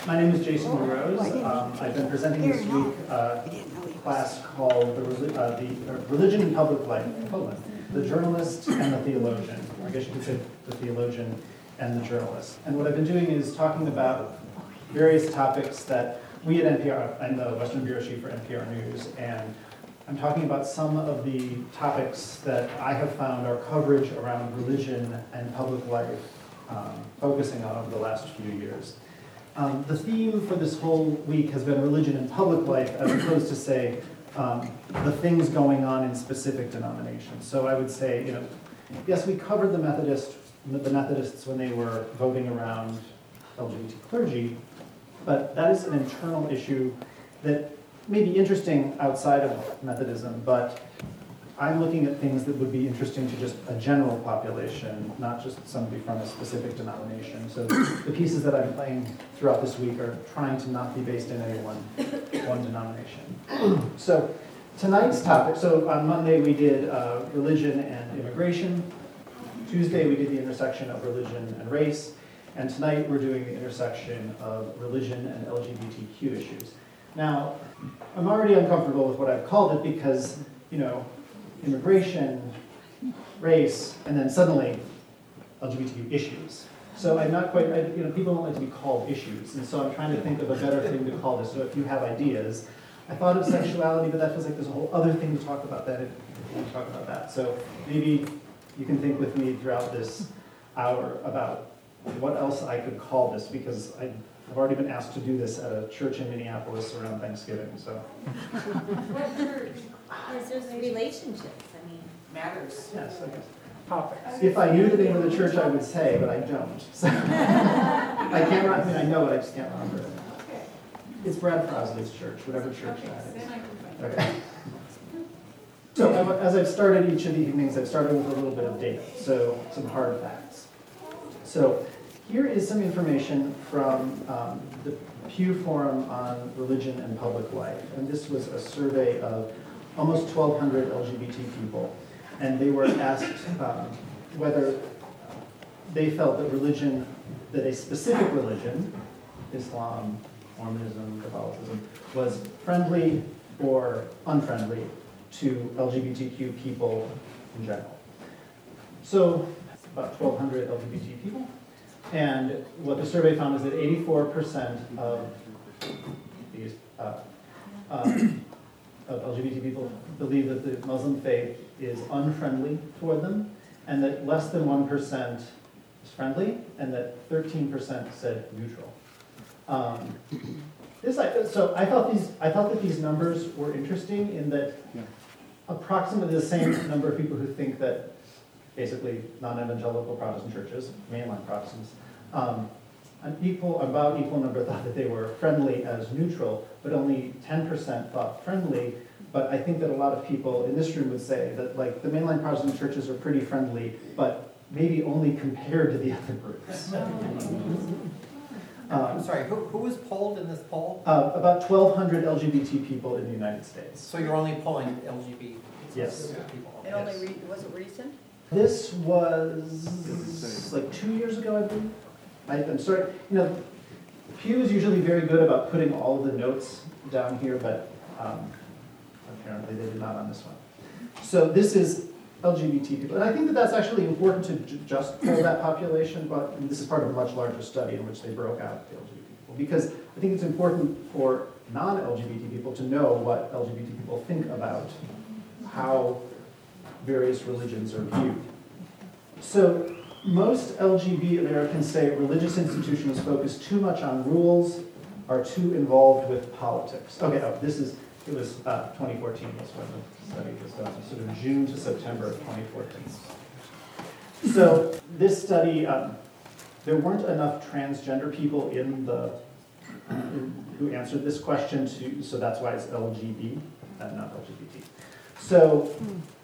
My name is Jason LaRose. I've been presenting this week a class called the Religion in Public Life, the Journalist and the Theologian. Or I guess you could say the Theologian and the Journalist. And what I've been doing is talking about various topics that we at NPR, I'm the Western Bureau Chief for NPR News, and I'm talking about some of the topics that I have found our coverage around religion and public life focusing on over the last few years. The theme for this whole week has been religion and public life, as opposed to, say, the things going on in specific denominations. So I would say, yes, we covered the Methodists when they were voting around LGBT clergy, but that is an internal issue that may be interesting outside of Methodism, but I'm looking at things that would be interesting to just a general population, not just somebody from a specific denomination. So the pieces that I'm playing throughout this week are trying to not be based in any one denomination. So tonight's topic, so on Monday we did religion and immigration. Tuesday we did the intersection of religion and race. And tonight we're doing the intersection of religion and LGBTQ issues. Now, I'm already uncomfortable with what I've called it because, immigration, race, and then suddenly LGBTQ issues. So I'm not quite, people don't like to be called issues, and so I'm trying to think of a better thing to call this. So if you have ideas, I thought of sexuality, but that feels like there's a whole other thing to talk about that if you want to talk about that. So maybe you can think with me throughout this hour about what else I could call this, because I've already been asked to do this at a church in Minneapolis around Thanksgiving, so. What church? There's relationships, Matters. Yes, I guess. Topics. If I knew the name of the church, I would say, but I don't. So I can't, I know it, I just can't remember it. Okay. It's Brad Frosley's church, whatever church Okay, that is. then I can find it. Okay. So as I've started each of the evenings, I've started with a little bit of data, so some hard facts. So here is some information from the Pew Forum on Religion and Public Life. And this was a survey of almost 1,200 LGBT people. And they were asked whether they felt that religion, that a specific religion, Islam, Mormonism, Catholicism, was friendly or unfriendly to LGBTQ people in general. So about 1,200 LGBT people. And what the survey found is that 84% of these of LGBT people believe that the Muslim faith is unfriendly toward them, and that less than 1% is friendly, and that 13% said neutral. So I thought that these numbers were interesting in that approximately the same number of people who think that basically non-evangelical Protestant churches, mainline Protestants, about equal number thought that they were friendly as neutral, but only 10% thought friendly. But I think that a lot of people in this room would say that the mainline Protestant churches are pretty friendly, but maybe only compared to the other groups. I'm sorry, who was polled in this poll? About 1,200 LGBT people in the United States. So you're only polling LGBT Yes. people? And was it recent? This was like 2 years ago, I believe. I'm sorry, Pew is usually very good about putting all of the notes down here, but apparently they did not on this one. So this is LGBT people, and I think that that's actually important to just poll that population, but this is part of a much larger study in which they broke out the LGBT people, because I think it's important for non-LGBT people to know what LGBT people think about how various religions are viewed. So most LGBT Americans say religious institutions focus too much on rules, are too involved with politics. Okay, it was 2014 was when the study was done, sort of June to September of 2014. So this study, there weren't enough transgender people who answered this question, so that's why it's LGB and not LGBT. So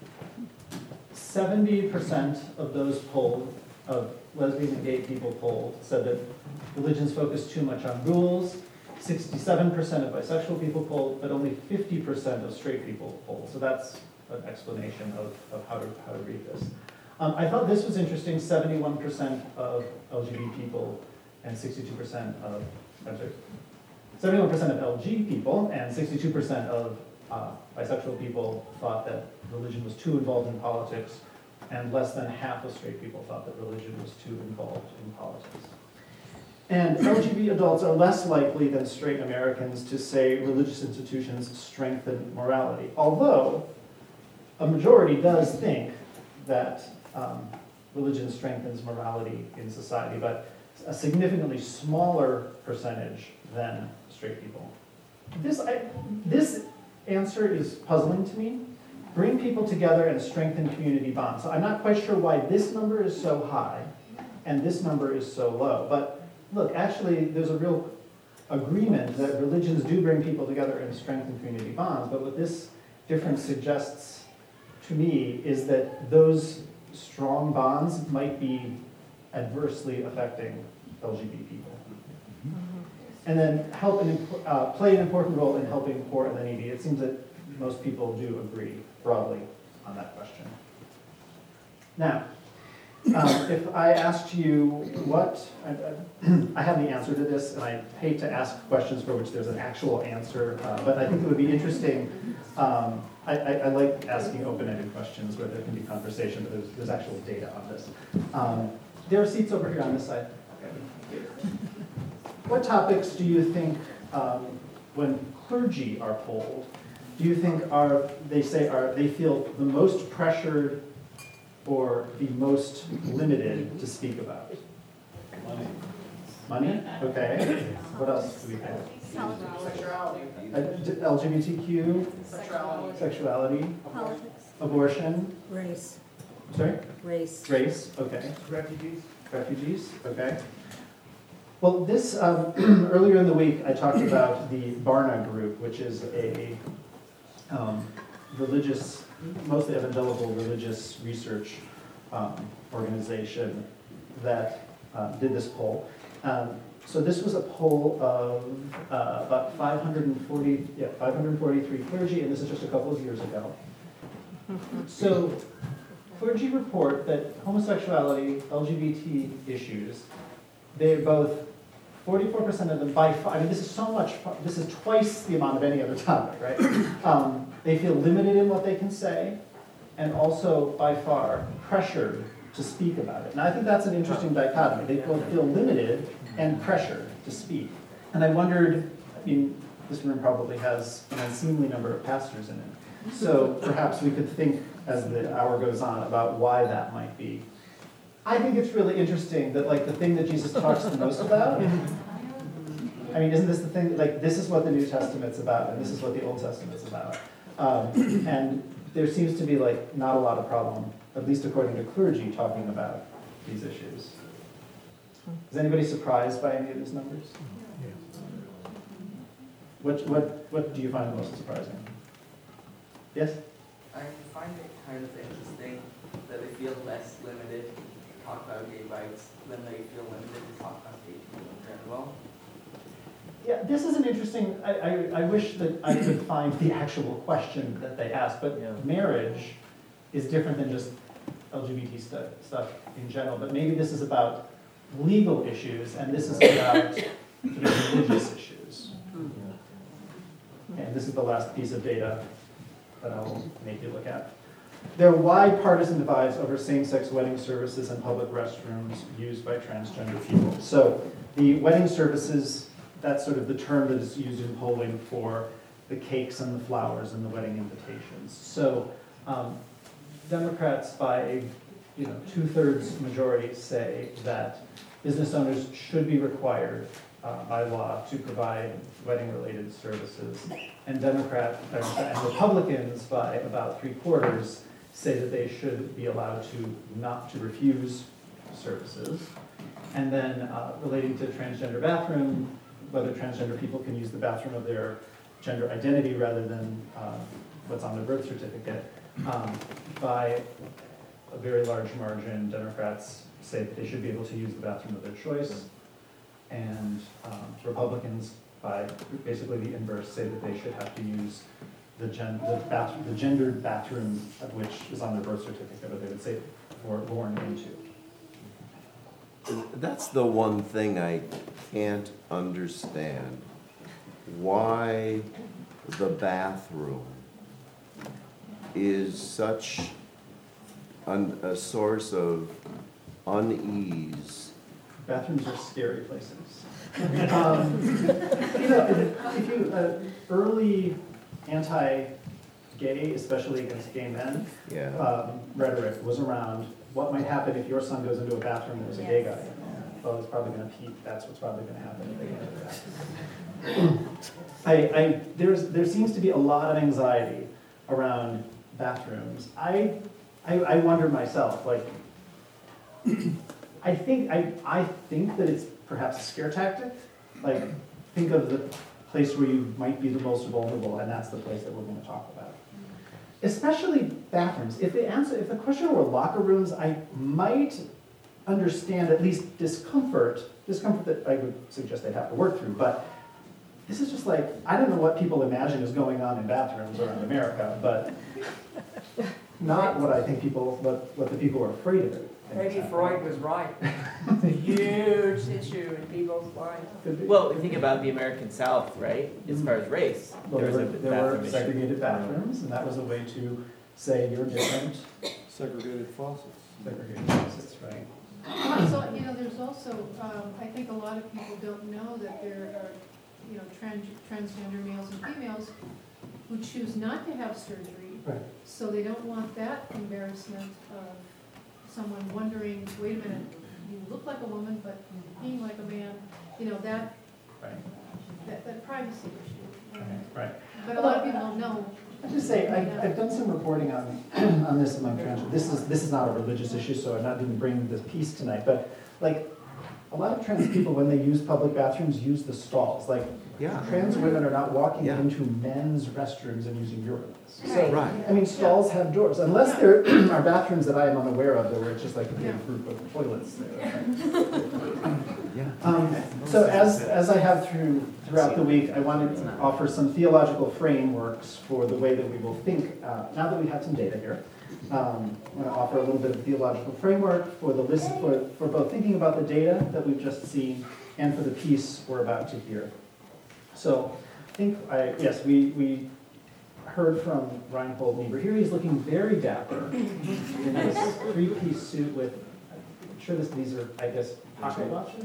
70% of those polled, of lesbian and gay people polled, said that religions focus too much on rules. 67% of bisexual people polled, but only 50% of straight people polled. So that's an explanation of how to read this. I thought this was interesting. 71% of LGBT people and 62% of I'm sorry, 71% of LG people and 62% of bisexual people thought that religion was too involved in politics, and less than half of straight people thought that religion was too involved in politics. And LGBT adults are less likely than straight Americans to say religious institutions strengthen morality, although a majority does think that religion strengthens morality in society, but a significantly smaller percentage than straight people. This answer is puzzling to me. Bring people together and strengthen community bonds. So I'm not quite sure why this number is so high and this number is so low. But look, actually, there's a real agreement that religions do bring people together and strengthen community bonds. But what this difference suggests to me is that those strong bonds might be adversely affecting LGBT people. And then play an important role in helping poor and the needy. It seems that most people do agree broadly on that question. Now, if I asked you what, I have the answer to this, and I hate to ask questions for which there's an actual answer, but I think it would be interesting. I like asking open-ended questions where there can be conversation, but there's actual data on this. There are seats over here on this side. What topics do you think, when clergy are polled, do you think they feel the most pressured or the most limited to speak about? Money. Money? Okay. What else do we have? Sexuality. LGBTQ, sexuality, Politics. abortion, Race. sorry? Race. Race, okay. Refugees, okay. Well, this, earlier in the week, I talked about the Barna Group, which is a religious, mostly evangelical religious research organization that did this poll. So this was a poll of about 543 clergy, and this is just a couple of years ago. So clergy report that homosexuality, LGBT issues, they're both 44% of them by far. I mean, this is so much. This is twice the amount of any other topic, right? They feel limited in what they can say, and also by far pressured to speak about it. And I think that's an interesting dichotomy. They both feel limited and pressured to speak. And I wondered. I mean, this room probably has an unseemly number of pastors in it. So perhaps we could think as the hour goes on about why that might be. I think it's really interesting that, like, the thing that Jesus talks the most about, I mean, isn't this the thing, like, this is what the New Testament's about, and this is what the Old Testament's about. And there seems to be, like, not a lot of problem, at least according to clergy, talking about these issues. Is anybody surprised by any of these numbers? What do you find most surprising? Yes? I find it kind of interesting that they feel less limited to talk about gay rights than they feel limited to talk about gay people in general. Yeah, this is an interesting, I wish that I could find the actual question that they asked, but marriage is different than just LGBT stuff in general, but maybe this is about legal issues, and this is about sort of religious issues. And this is the last piece of data that I'll make you look at. There are wide partisan divides over same-sex wedding services and public restrooms used by transgender people. So the wedding services, that's sort of the term that is used in polling for the cakes and the flowers and the wedding invitations. So Democrats by a 2/3 majority say that business owners should be required by law to provide wedding-related services, and Republicans by about 3/4 say that they should be allowed to not to refuse services. And then relating to transgender bathroom, whether transgender people can use the bathroom of their gender identity rather than what's on their birth certificate, by a very large margin, Democrats say that they should be able to use the bathroom of their choice, and Republicans, by basically the inverse, say that they should have to use the gendered bathroom of which is on their birth certificate, or they would say were born into. That's the one thing I can't understand. Why the bathroom is such a source of unease. Bathrooms are scary places. If you, early anti-gay, especially against gay men, Yeah. rhetoric was around what might happen if your son goes into a bathroom and there's a gay guy. Well, he's probably gonna pee, that's what's probably gonna happen if they go into the bathroom. There seems to be a lot of anxiety around bathrooms. I wonder myself, like, I think that it's perhaps a scare tactic. Like, think of the place where you might be the most vulnerable, and that's the place that we're going to talk about. Especially bathrooms. If the question were locker rooms, I might understand at least discomfort that I would suggest they'd have to work through. But this is just like, I don't know what people imagine is going on in bathrooms around America, but not what I think what the people are afraid of it. Maybe Freud was right. It's a huge issue in people's lives. Could be. Well, think about the American South, right? As far as race, Well, there was a there bathroom were issue. segregated bathrooms, and that was a way to say you're different. Segregated faucets. Segregated classes, right? So, there's also, I think a lot of people don't know that there are, transgender males and females who choose not to have surgery. Right. So they don't want that embarrassment of someone wondering, wait a minute, you look like a woman, but being like a man, that privacy issue. Right. But a lot of people don't know. I just say, I've done some reporting on this among trans, this is not a religious issue, so I'm not going to bring this piece tonight, but like, a lot of trans people, when they use public bathrooms, use the stalls. Like, Yeah. trans women are not walking Yeah. into men's restrooms and using urinals. Right. So, Right. I mean, stalls have doors, unless there are bathrooms that I am unaware of, where it's just like a big group of toilets there. Yeah. So as I have throughout the week, I wanted to offer some theological frameworks for the way that we will think, now that we have some data here. I'm going to offer a little bit of theological framework for the list, for both thinking about the data that we've just seen and for the piece we're about to hear. So we heard from Reinhold Niebuhr. Here he's looking very dapper in this three-piece suit with, I'm sure these are, I guess, pocket watches?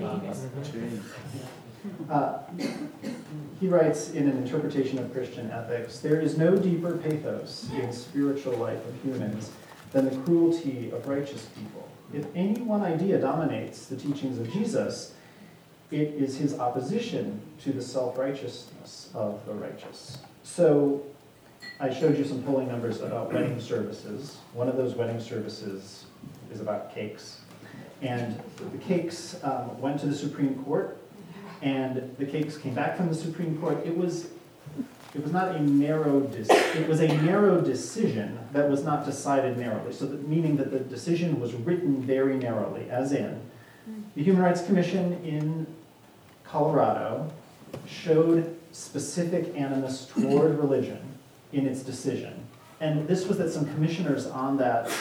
He writes in an interpretation of Christian ethics, there is no deeper pathos in spiritual life of humans than the cruelty of righteous people. If any one idea dominates the teachings of Jesus, it is his opposition to the self-righteousness of the righteous. So I showed you some polling numbers about wedding services. One of those wedding services is about cakes. And the cakes went to the Supreme Court, and the cakes came back from the Supreme Court. It was not a narrow it was a narrow decision that was not decided narrowly. So meaning that the decision was written very narrowly, as in the Human Rights Commission in Colorado showed specific animus toward religion in its decision. And this was that some commissioners on that,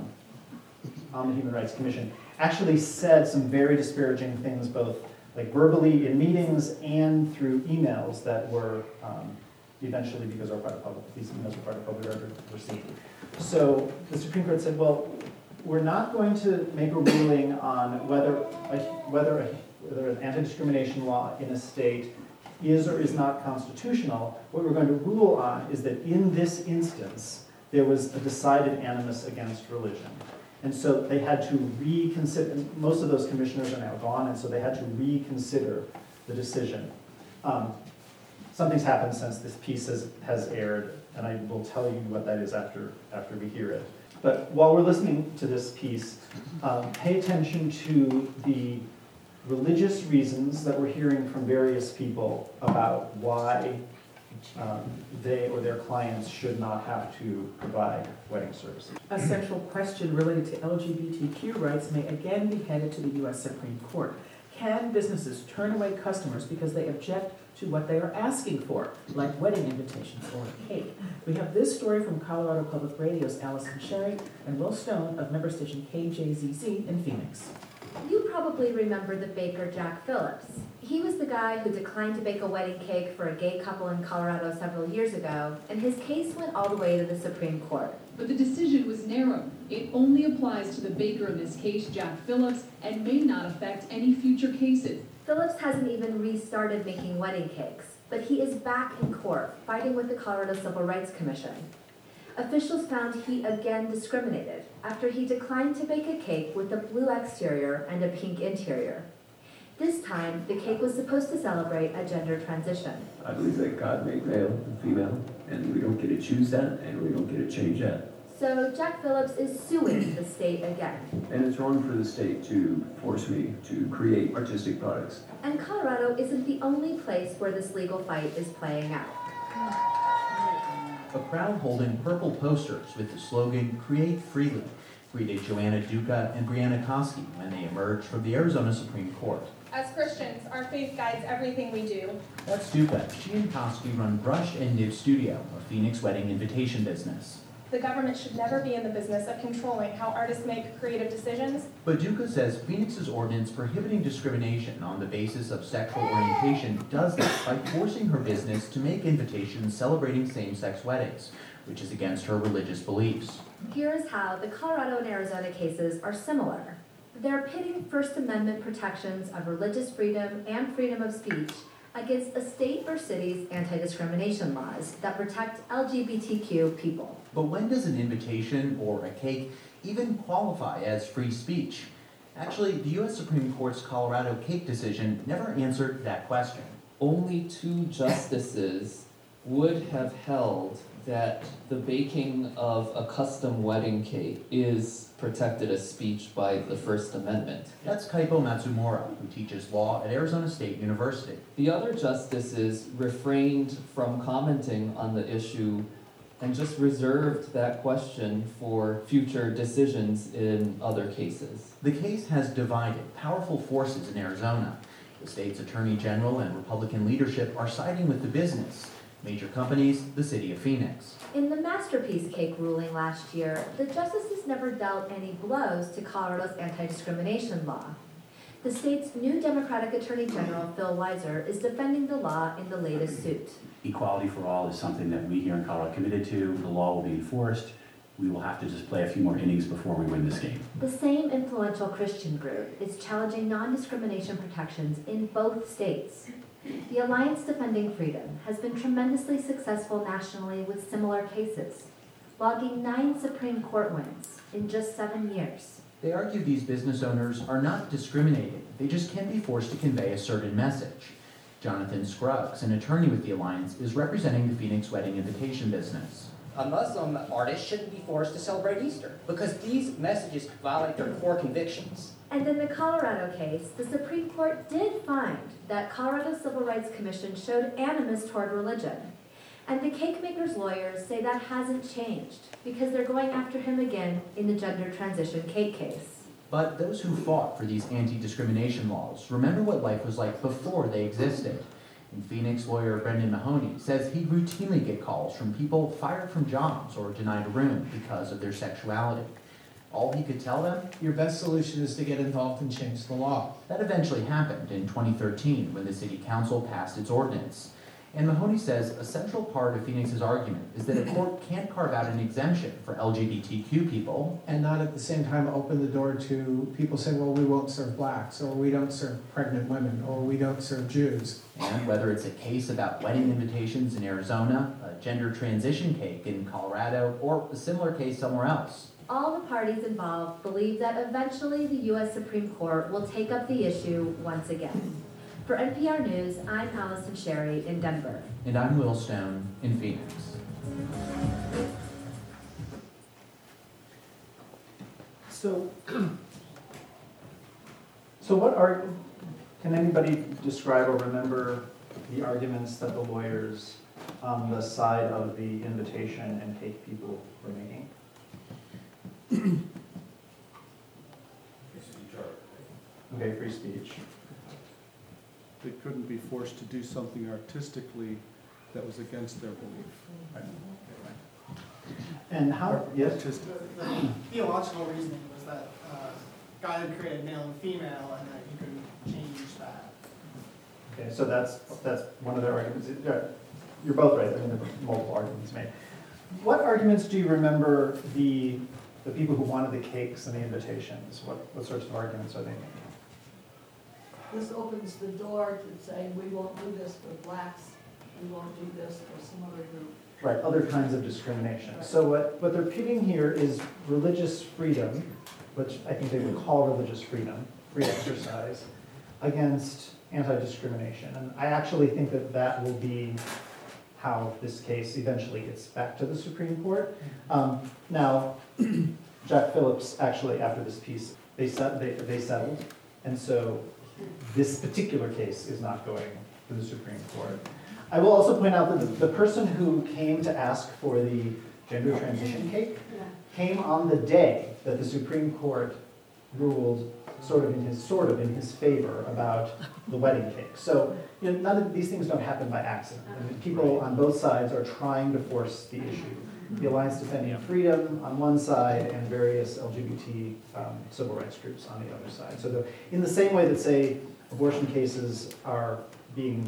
on the Human Rights Commission actually said some very disparaging things, both like verbally in meetings and through emails that were eventually, because these emails were part of public record, were seen. So the Supreme Court said, well, we're not going to make a ruling on whether an anti-discrimination law in a state is or is not constitutional. What we're going to rule on is that in this instance, there was a decided animus against religion. And so they had to reconsider, and most of those commissioners are now gone, and so they had to reconsider the decision. Something's happened since this piece has aired, and I will tell you what that is after we hear it. But while we're listening to this piece, pay attention to the religious reasons that we're hearing from various people about why they or their clients should not have to provide wedding services. A central question related to LGBTQ rights may again be headed to the U.S. Supreme Court. Can businesses turn away customers because they object to what they are asking for, like wedding invitations or a cake? We have this story from Colorado Public Radio's Allison Sherry and Will Stone of member station KJZZ in Phoenix. You probably remember the baker Jack Phillips. He was the guy who declined to bake a wedding cake for a gay couple in Colorado several years ago, and his case went all the way to the Supreme Court. But the decision was narrow. It only applies to the baker in this case, Jack Phillips, and may not affect any future cases. Phillips hasn't even restarted making wedding cakes, but he is back in court, fighting with the Colorado Civil Rights Commission. Officials found he again discriminated after he declined to bake a cake with a blue exterior and a pink interior. This time, the cake was supposed to celebrate a gender transition. I believe that God made male and female, and we don't get to choose that, and we don't get to change that. So Jack Phillips is suing the state again. And it's wrong for the state to force me to create artistic products. And Colorado isn't the only place where this legal fight is playing out. A crowd holding purple posters with the slogan, "Create Freely," greeted Joanna Duca and Brianna Koski when they emerged from the Arizona Supreme Court. As Christians, our faith guides everything we do. That's Duca. She and Koski run Brush and Nib Studio, a Phoenix wedding invitation business. The government should never be in the business of controlling how artists make creative decisions. But Duca says Phoenix's ordinance prohibiting discrimination on the basis of sexual orientation does that by forcing her business to make invitations celebrating same-sex weddings, which is against her religious beliefs. Here's how the Colorado and Arizona cases are similar. They're pitting First Amendment protections of religious freedom and freedom of speech against a state or city's anti-discrimination laws that protect LGBTQ people. But when does an invitation or a cake even qualify as free speech? Actually, the U.S. Supreme Court's Colorado cake decision never answered that question. Only 2 justices would have held that the baking of a custom wedding cake is protected as speech by the First Amendment. That's Kaipo Matsumura, who teaches law at Arizona State University. The other justices refrained from commenting on the issue and just reserved that question for future decisions in other cases. The case has divided powerful forces in Arizona. The state's attorney general and Republican leadership are siding with the business, major companies, the city of Phoenix. In the Masterpiece Cake ruling last year, the justices never dealt any blows to Colorado's anti-discrimination law. The state's new Democratic Attorney General, Phil Weiser, is defending the law in the latest suit. Equality for all is something that we here in Colorado are committed to. The law will be enforced. We will have to just play a few more innings before we win this game. The same influential Christian group is challenging non-discrimination protections in both states. The Alliance Defending Freedom has been tremendously successful nationally with similar cases, logging 9 Supreme Court wins in just 7 years. They argue these business owners are not discriminating. They just can't be forced to convey a certain message. Jonathan Scruggs, an attorney with the Alliance, is representing the Phoenix wedding invitation business. A Muslim artist shouldn't be forced to celebrate Easter because these messages violate their core convictions. And in the Colorado case, the Supreme Court did find that Colorado Civil Rights Commission showed animus toward religion. And the cake maker's lawyers say that hasn't changed because they're going after him again in the gender transition cake case. But those who fought for these anti-discrimination laws remember what life was like before they existed. And Phoenix lawyer Brendan Mahoney says he'd routinely get calls from people fired from jobs or denied a room because of their sexuality. All he could tell them? Your best solution is to get involved and change the law. That eventually happened in 2013 when the city council passed its ordinance. And Mahoney says a central part of Phoenix's argument is that a court can't carve out an exemption for LGBTQ people. And not at the same time open the door to people saying, well, we won't serve blacks, or we don't serve pregnant women, or we don't serve Jews. And whether it's a case about wedding invitations in Arizona, a gender transition cake in Colorado, or a similar case somewhere else. All the parties involved believe that eventually the U.S. Supreme Court will take up the issue once again. For NPR News, I'm Allison Sherry in Denver. And I'm Will Stone in Phoenix. So can anybody describe or remember the arguments that the lawyers on the side of the invitation and cake people were making? Okay, free speech. They couldn't be forced to do something artistically that was against their belief. Right. And how, yes? The theological reasoning was that God had created male and female, and that you can change that. Okay, so that's one of their arguments. You're both right, I mean, there were multiple arguments made. What arguments do you remember the people who wanted the cakes and the invitations, what sorts of arguments are they making? This opens the door to saying, we won't do this for blacks, we won't do this for some other group. Right, other kinds of discrimination. So what they're pitting here is religious freedom, which I think they would call religious freedom, free exercise, against anti-discrimination. And I actually think that that will be how this case eventually gets back to the Supreme Court. Now, Jack Phillips, actually, after this piece, they settled, and so this particular case is not going to the Supreme Court. I will also point out that the person who came to ask for the gender transition cake came on the day that the Supreme Court ruled sort of in his favor about the wedding cake. So none of these things don't happen by accident. I mean, people on both sides are trying to force the issue. The Alliance Defending Freedom on one side and various LGBT civil rights groups on the other side. So in the same way that, say, abortion cases are being,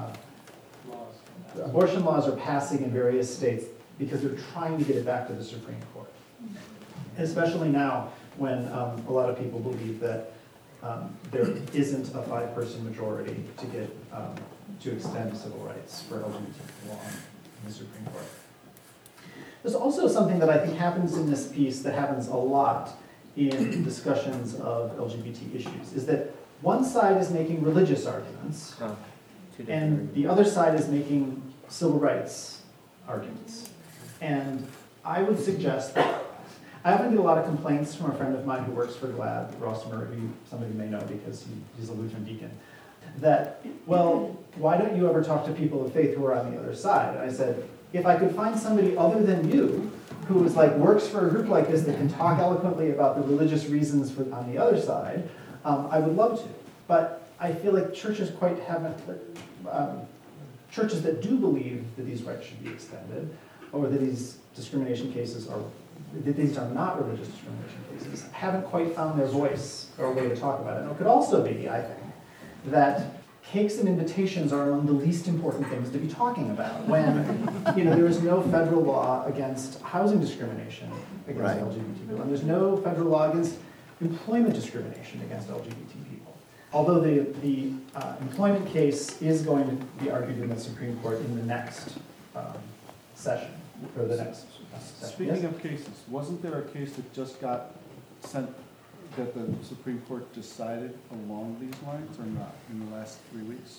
abortion laws are passing in various states because they're trying to get it back to the Supreme Court. Especially now when a lot of people believe that there isn't a 5-person majority to get to extend civil rights for LGBT law in the Supreme Court. There's also something that I think happens in this piece that happens a lot in discussions of LGBT issues, is that one side is making religious arguments, and the other side is making civil rights arguments. And I would suggest that I often get a lot of complaints from a friend of mine who works for GLAAD, Ross Murray, who somebody may know because he's a Lutheran deacon, that, well, why don't you ever talk to people of faith who are on the other side? And I said, if I could find somebody other than you who is works for a group like this that can talk eloquently about the religious reasons on the other side, I would love to. But I feel like churches churches that do believe that these rights should be extended, or that these discrimination cases that these are not religious discrimination cases, haven't quite found their voice or a way to talk about it. And it could also be, I think, that cakes and invitations are among the least important things to be talking about when there is no federal law against housing discrimination against LGBT people, and there's no federal law against employment discrimination against LGBT people. Although the employment case is going to be argued in the Supreme Court in the next session, or the next session. Speaking of cases, wasn't there a case that just got sent, that the Supreme Court decided along these lines or not in the last 3 weeks?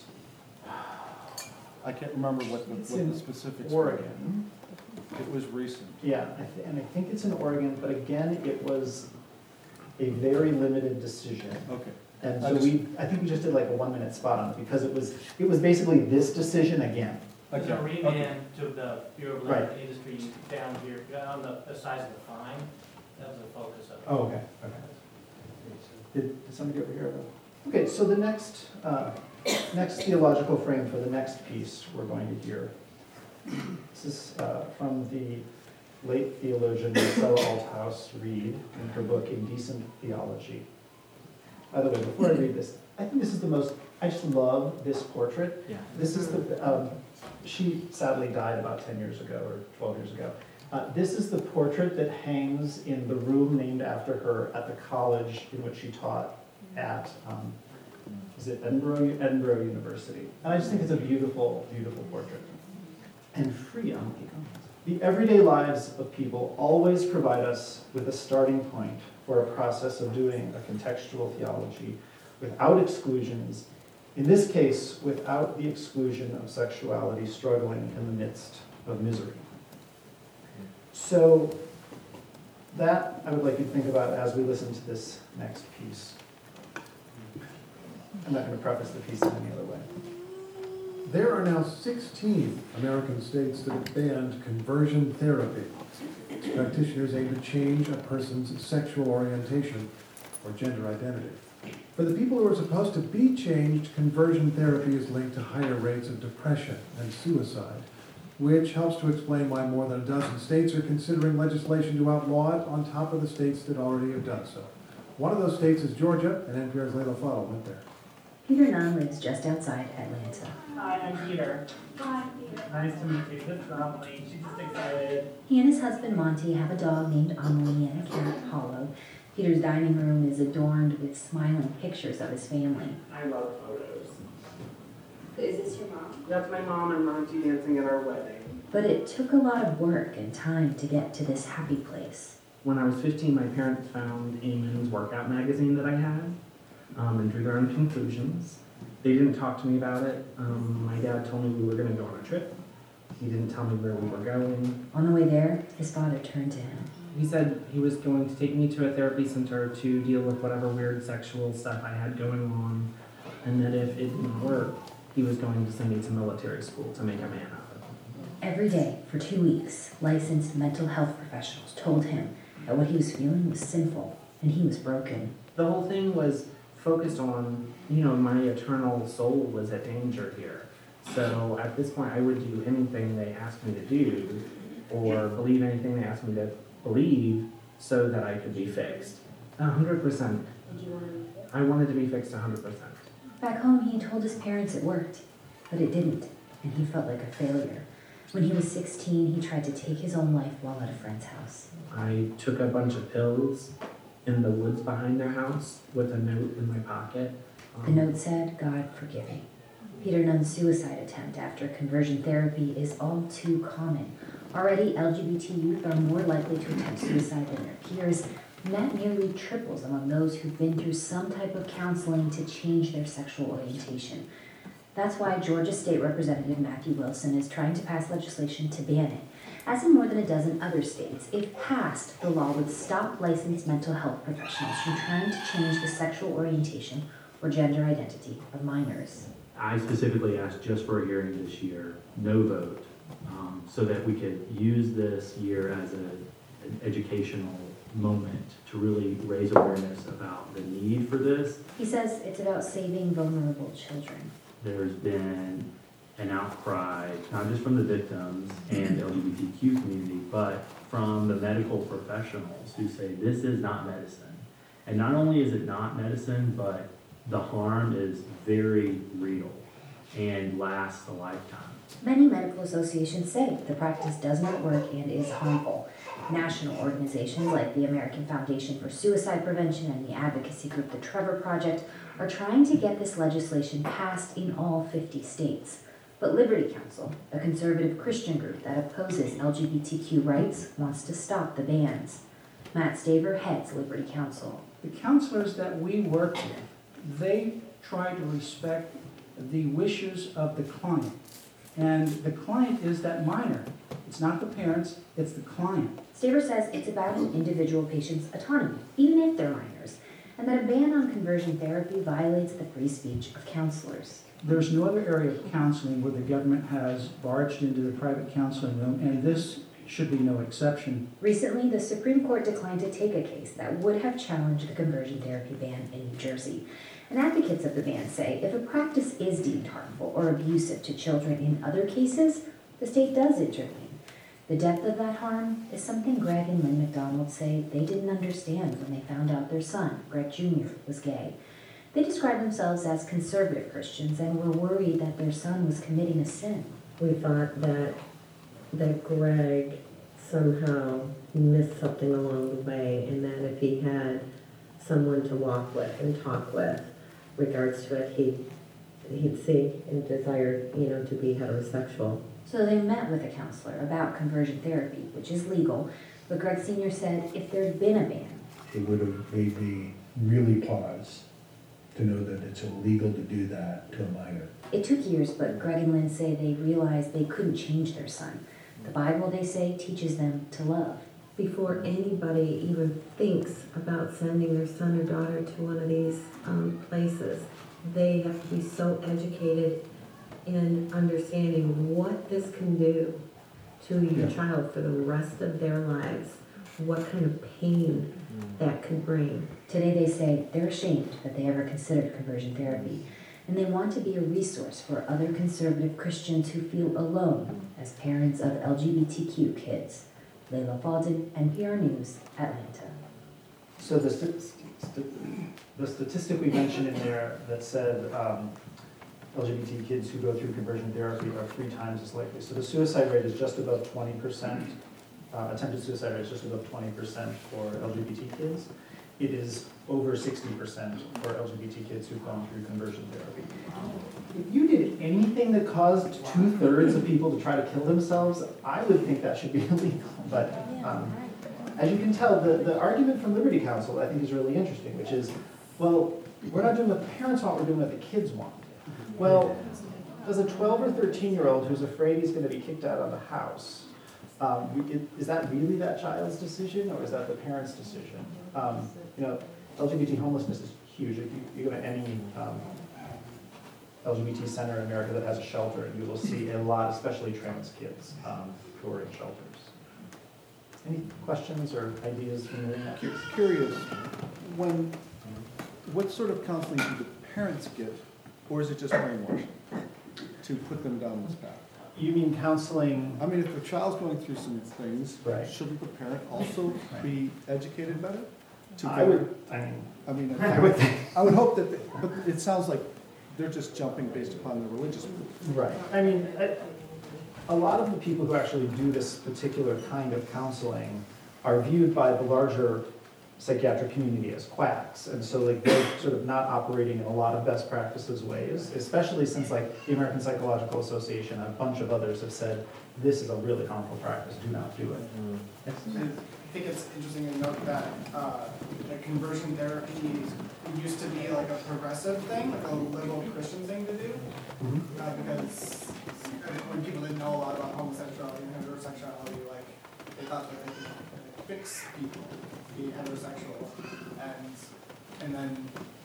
I can't remember what the specifics were. Oregon. It was recent. Yeah, and I think it's in Oregon, but again, it was a very limited decision. Okay. And so I think we just did like a 1-minute spot on it because it was basically this decision again. There's a remand to the Bureau of Labor and Industry down here, on the size of the fine. That was the focus of it. Oh, okay. Did somebody over here? Okay, so the next theological frame for the next piece we're going to hear. This is from the late theologian Marcella Althaus Reed in her book Indecent Theology. By the way, before I read this, I think this is I just love this portrait. Yeah. This is she sadly died about 10 years ago or 12 years ago. This is the portrait that hangs in the room named after her at the college in which she taught at, is it Edinburgh University. And I just think it's a beautiful, beautiful portrait. And freedom. The everyday lives of people always provide us with a starting point for a process of doing a contextual theology without exclusions, in this case, without the exclusion of sexuality struggling in the midst of misery. So that I would like you to think about as we listen to this next piece. I'm not going to preface the piece in any other way. There are now 16 American states that have banned conversion therapy. Practitioners aim to change a person's sexual orientation or gender identity. For the people who are supposed to be changed, conversion therapy is linked to higher rates of depression and suicide, which helps to explain why more than a dozen states are considering legislation to outlaw it on top of the states that already have done so. One of those states is Georgia, and NPR's Layla Fadel went there. Peter Nunn lives just outside Atlanta. Hi, I'm Peter. Hi, Peter. Nice to meet you. This is Amelie. She's just excited. He and his husband Monty have a dog named Amelie and a cat, Hollow. Peter's dining room is adorned with smiling pictures of his family. I love photos. Is this your mom? That's my mom and Monty dancing at our wedding. But it took a lot of work and time to get to this happy place. When I was 15, my parents found a men's workout magazine that I had and drew their own conclusions. They didn't talk to me about it. My dad told me we were going to go on a trip. He didn't tell me where we were going. On the way there, his father turned to him. He said he was going to take me to a therapy center to deal with whatever weird sexual stuff I had going on, and that if it didn't work, he was going to send me to military school to make a man out of me. Every day for 2 weeks, licensed mental health professionals told him that what he was feeling was sinful and he was broken. The whole thing was focused on, my eternal soul was at danger here. So at this point, I would do anything they asked me to do, or believe anything they asked me to believe, so that I could be fixed. 100%. I wanted to be fixed 100%. Back home, he told his parents it worked, but it didn't, and he felt like a failure. When he was 16, he tried to take his own life while at a friend's house. I took a bunch of pills in the woods behind their house with a note in my pocket. The note said, "God forgive me." Peter Nunn's suicide attempt after conversion therapy is all too common. Already, LGBT youth are more likely to attempt suicide than their peers, and that nearly triples among those who've been through some type of counseling to change their sexual orientation. That's why Georgia State Representative Matthew Wilson is trying to pass legislation to ban it. As in more than a dozen other states, if passed, the law would stop licensed mental health professionals from trying to change the sexual orientation or gender identity of minors. I specifically asked just for a hearing this year, no vote, so that we could use this year as an educational moment to really raise awareness about the need for this. He says it's about saving vulnerable children. There's been an outcry, not just from the victims and LGBTQ community, but from the medical professionals who say this is not medicine. And not only is it not medicine, but the harm is very real and lasts a lifetime. Many medical associations say the practice does not work and is harmful. National organizations like the American Foundation for Suicide Prevention and the advocacy group The Trevor Project are trying to get this legislation passed in all 50 states. But Liberty Counsel, a conservative Christian group that opposes LGBTQ rights, wants to stop the bans. Matt Staver heads Liberty Counsel. The counselors that we work with, they try to respect the wishes of the client. And the client is that minor. It's not the parents, it's the client. Staver says it's about an individual patient's autonomy, even if they're minors, and that a ban on conversion therapy violates the free speech of counselors. There's no other area of counseling where the government has barged into the private counseling room, and this should be no exception. Recently, the Supreme Court declined to take a case that would have challenged the conversion therapy ban in New Jersey. And advocates of the ban say if a practice is deemed harmful or abusive to children in other cases, the state does intervene. The depth of that harm is something Greg and Lynn McDonald say they didn't understand when they found out their son, Greg Jr., was gay. They describe themselves as conservative Christians and were worried that their son was committing a sin. We thought that Greg somehow missed something along the way, and that if he had someone to walk with and talk with regards to it, he'd see and desire, to be heterosexual. So they met with a counselor about conversion therapy, which is legal, but Greg Sr. said if there'd been a ban, it would have made me really pause to know that it's illegal to do that to a minor. It took years, but Greg and Lynn say they realized they couldn't change their son. The Bible, they say, teaches them to love. Before anybody even thinks about sending their son or daughter to one of these places, they have to be so educated in understanding what this can do to your child for the rest of their lives, what kind of pain that could bring. Today they say they're ashamed that they ever considered conversion therapy, and they want to be a resource for other conservative Christians who feel alone as parents of LGBTQ kids. Layla Fadel, NPR News, Atlanta. So the statistic we mentioned in there that said LGBT kids who go through conversion therapy are 3 times as likely. So the suicide rate is just above 20%. Attempted suicide rate is just above 20% for LGBT kids. It is over 60% for LGBT kids who've gone through conversion therapy. If you did anything that caused 2/3 of people to try to kill themselves, I would think that should be illegal. But as you can tell, the argument from Liberty Counsel, I think, is really interesting, which is, well, we're not doing what the parents want, we're doing what the kids want. Well, does a 12 or 13-year-old who's afraid he's going to be kicked out of the house, is that really that child's decision, or is that the parent's decision? LGBT homelessness is huge. If you go to any LGBT center in America that has a shelter, you will see a lot, especially trans kids, who are in shelters. Any questions or ideas from the Curious, what sort of counseling do the parents get, or is it just brainwashing to put them down this path? You mean counseling? I mean, if the child's going through some things, shouldn't the parent also be educated better? I would hope that, but it sounds like they're just jumping based upon their religious belief. Right. I mean, a lot of the people who actually do this particular kind of counseling are viewed by the larger psychiatric community as quacks, and so they're sort of not operating in a lot of best practices ways, especially since the American Psychological Association and a bunch of others have said this is a really harmful practice, do not do it. I think it's interesting to note that conversion therapy used to be like a progressive thing, like a liberal Christian thing to do, because when people didn't know a lot about homosexuality and heterosexuality, they thought that they could fix people being heterosexual, and then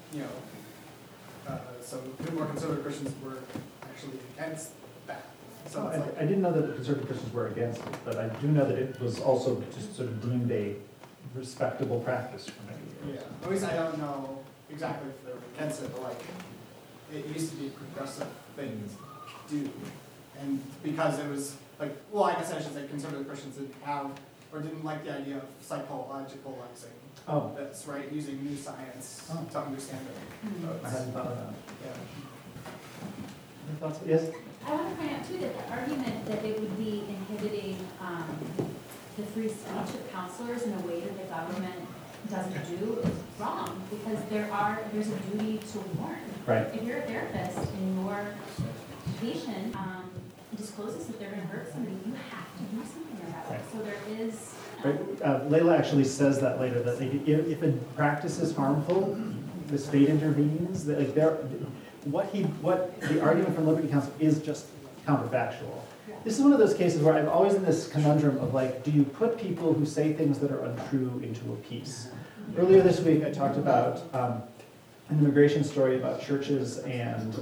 so the more conservative Christians were actually against that. So I didn't know that the conservative Christians were against it, but I do know that it was also just sort of deemed a respectable practice for many years. Yeah, at least I don't know exactly if they're against it, but it used to be a progressive thing to do, and because it was I guess I should say conservative Christians didn't have or didn't like the idea of psychologicalizing this, right? Using new science to understand it. So I hadn't thought of that. Yeah. Any thoughts? Yes? I want to point out too that the argument that it would be inhibiting the free speech of counselors in a way that the government doesn't do is wrong, because there's a duty to warn. Right. If you're a therapist and your patient discloses that they're going to hurt somebody, you have to do something about it. So there is. Right. Layla actually says that later, that if a practice is harmful, the state intervenes. What the argument from Liberty Counsel is just counterfactual. This is one of those cases where I'm always in this conundrum of do you put people who say things that are untrue into a piece? Earlier this week, I talked about an immigration story about churches and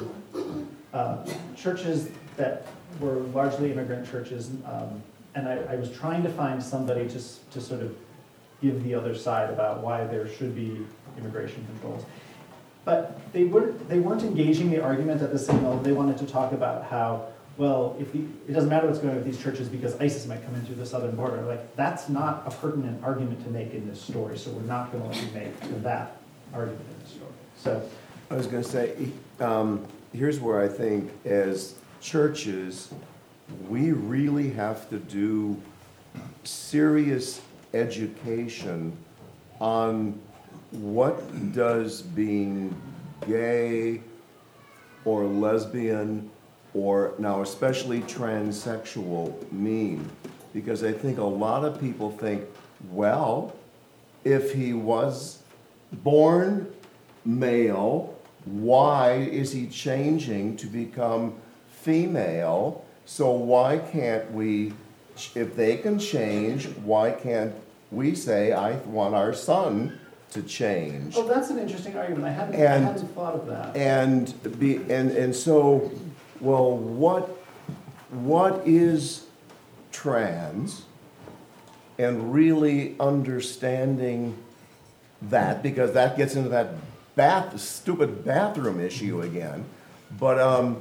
churches that were largely immigrant churches, and I was trying to find somebody to sort of give the other side about why there should be immigration controls. But they weren't engaging the argument at the same level. They wanted to talk about how, well, it doesn't matter what's going on with these churches because ISIS might come in through the southern border. That's not a pertinent argument to make in this story, so we're not going to let you make that argument in this story. So, I was going to say, here's where I think as churches, we really have to do serious education on what does being gay or lesbian or now especially transsexual mean? Because I think a lot of people think, well, if he was born male, why is he changing to become female? So why can't we, if they can change, why can't we say, I want our son to change? Oh, that's an interesting argument. I hadn't thought of that. And so, well, what is trans? And really understanding that, because that gets into that stupid bathroom issue again. But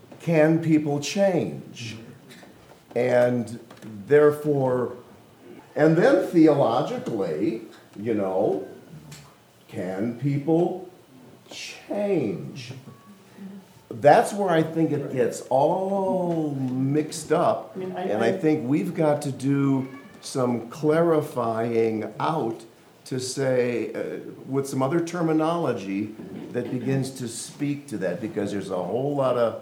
can people change? And therefore, And then theologically, you know, can people change? That's where I think it gets all mixed up. And I think we've got to do some clarifying out to say, with some other terminology that begins to speak to that, because there's a whole lot of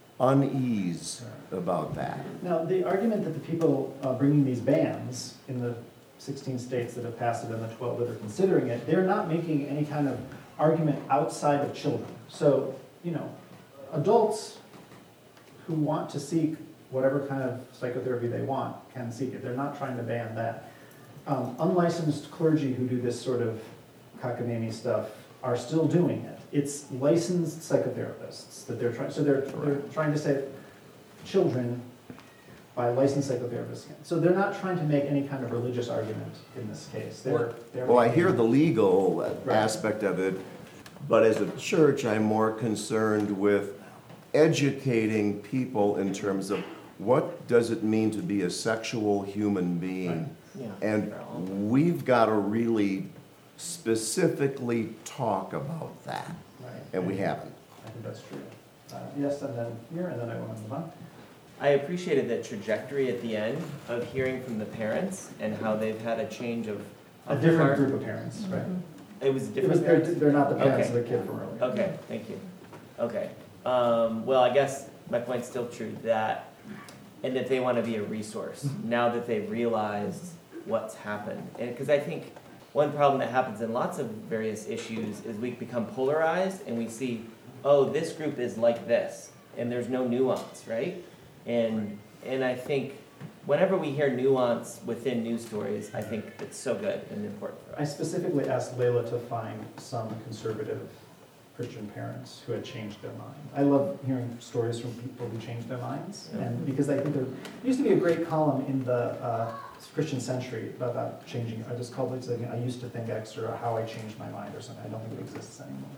unease about that. Now, the argument that the people bringing these bans in the 16 states that have passed it and the 12 that are considering it, they're not making any kind of argument outside of children. So, you know, adults who want to seek whatever kind of psychotherapy they want can seek it. They're not trying to ban that. Unlicensed clergy who do this sort of cockamamie stuff are still doing it. It's licensed psychotherapists that they're trying, so they're trying to say children by licensed psychotherapists. So they're not trying to make any kind of religious argument in this case. Well, I hear the legal aspect of it, but as a church, I'm more concerned with educating people in terms of what does it mean to be a sexual human being. Yeah. And we've got to really specifically talk about that. Right. And we haven't. I think that's true. Yes, and then here, and then I want to move on. I appreciated the trajectory at the end of hearing from the parents and how they've had a change of A different heart. group of parents, right? It was different parents? They're not the parents Okay. of the kid from earlier. Okay, thank you. Okay. Well, I guess my point's still true that, and that they want to be a resource now that they've realized what's happened. And because I think one problem that happens in lots of various issues is we become polarized and we see, oh, this group is like this, and there's no nuance, right? And I think whenever we hear nuance within news stories, I think it's so good and important for us. I specifically asked Layla to find some conservative Christian parents who had changed their mind. I love hearing stories from people who changed their minds, and because I think there used to be a great column in the Christian Century about changing. I just called it something, I used to think X, or how I changed my mind, or something. I don't think it exists anymore.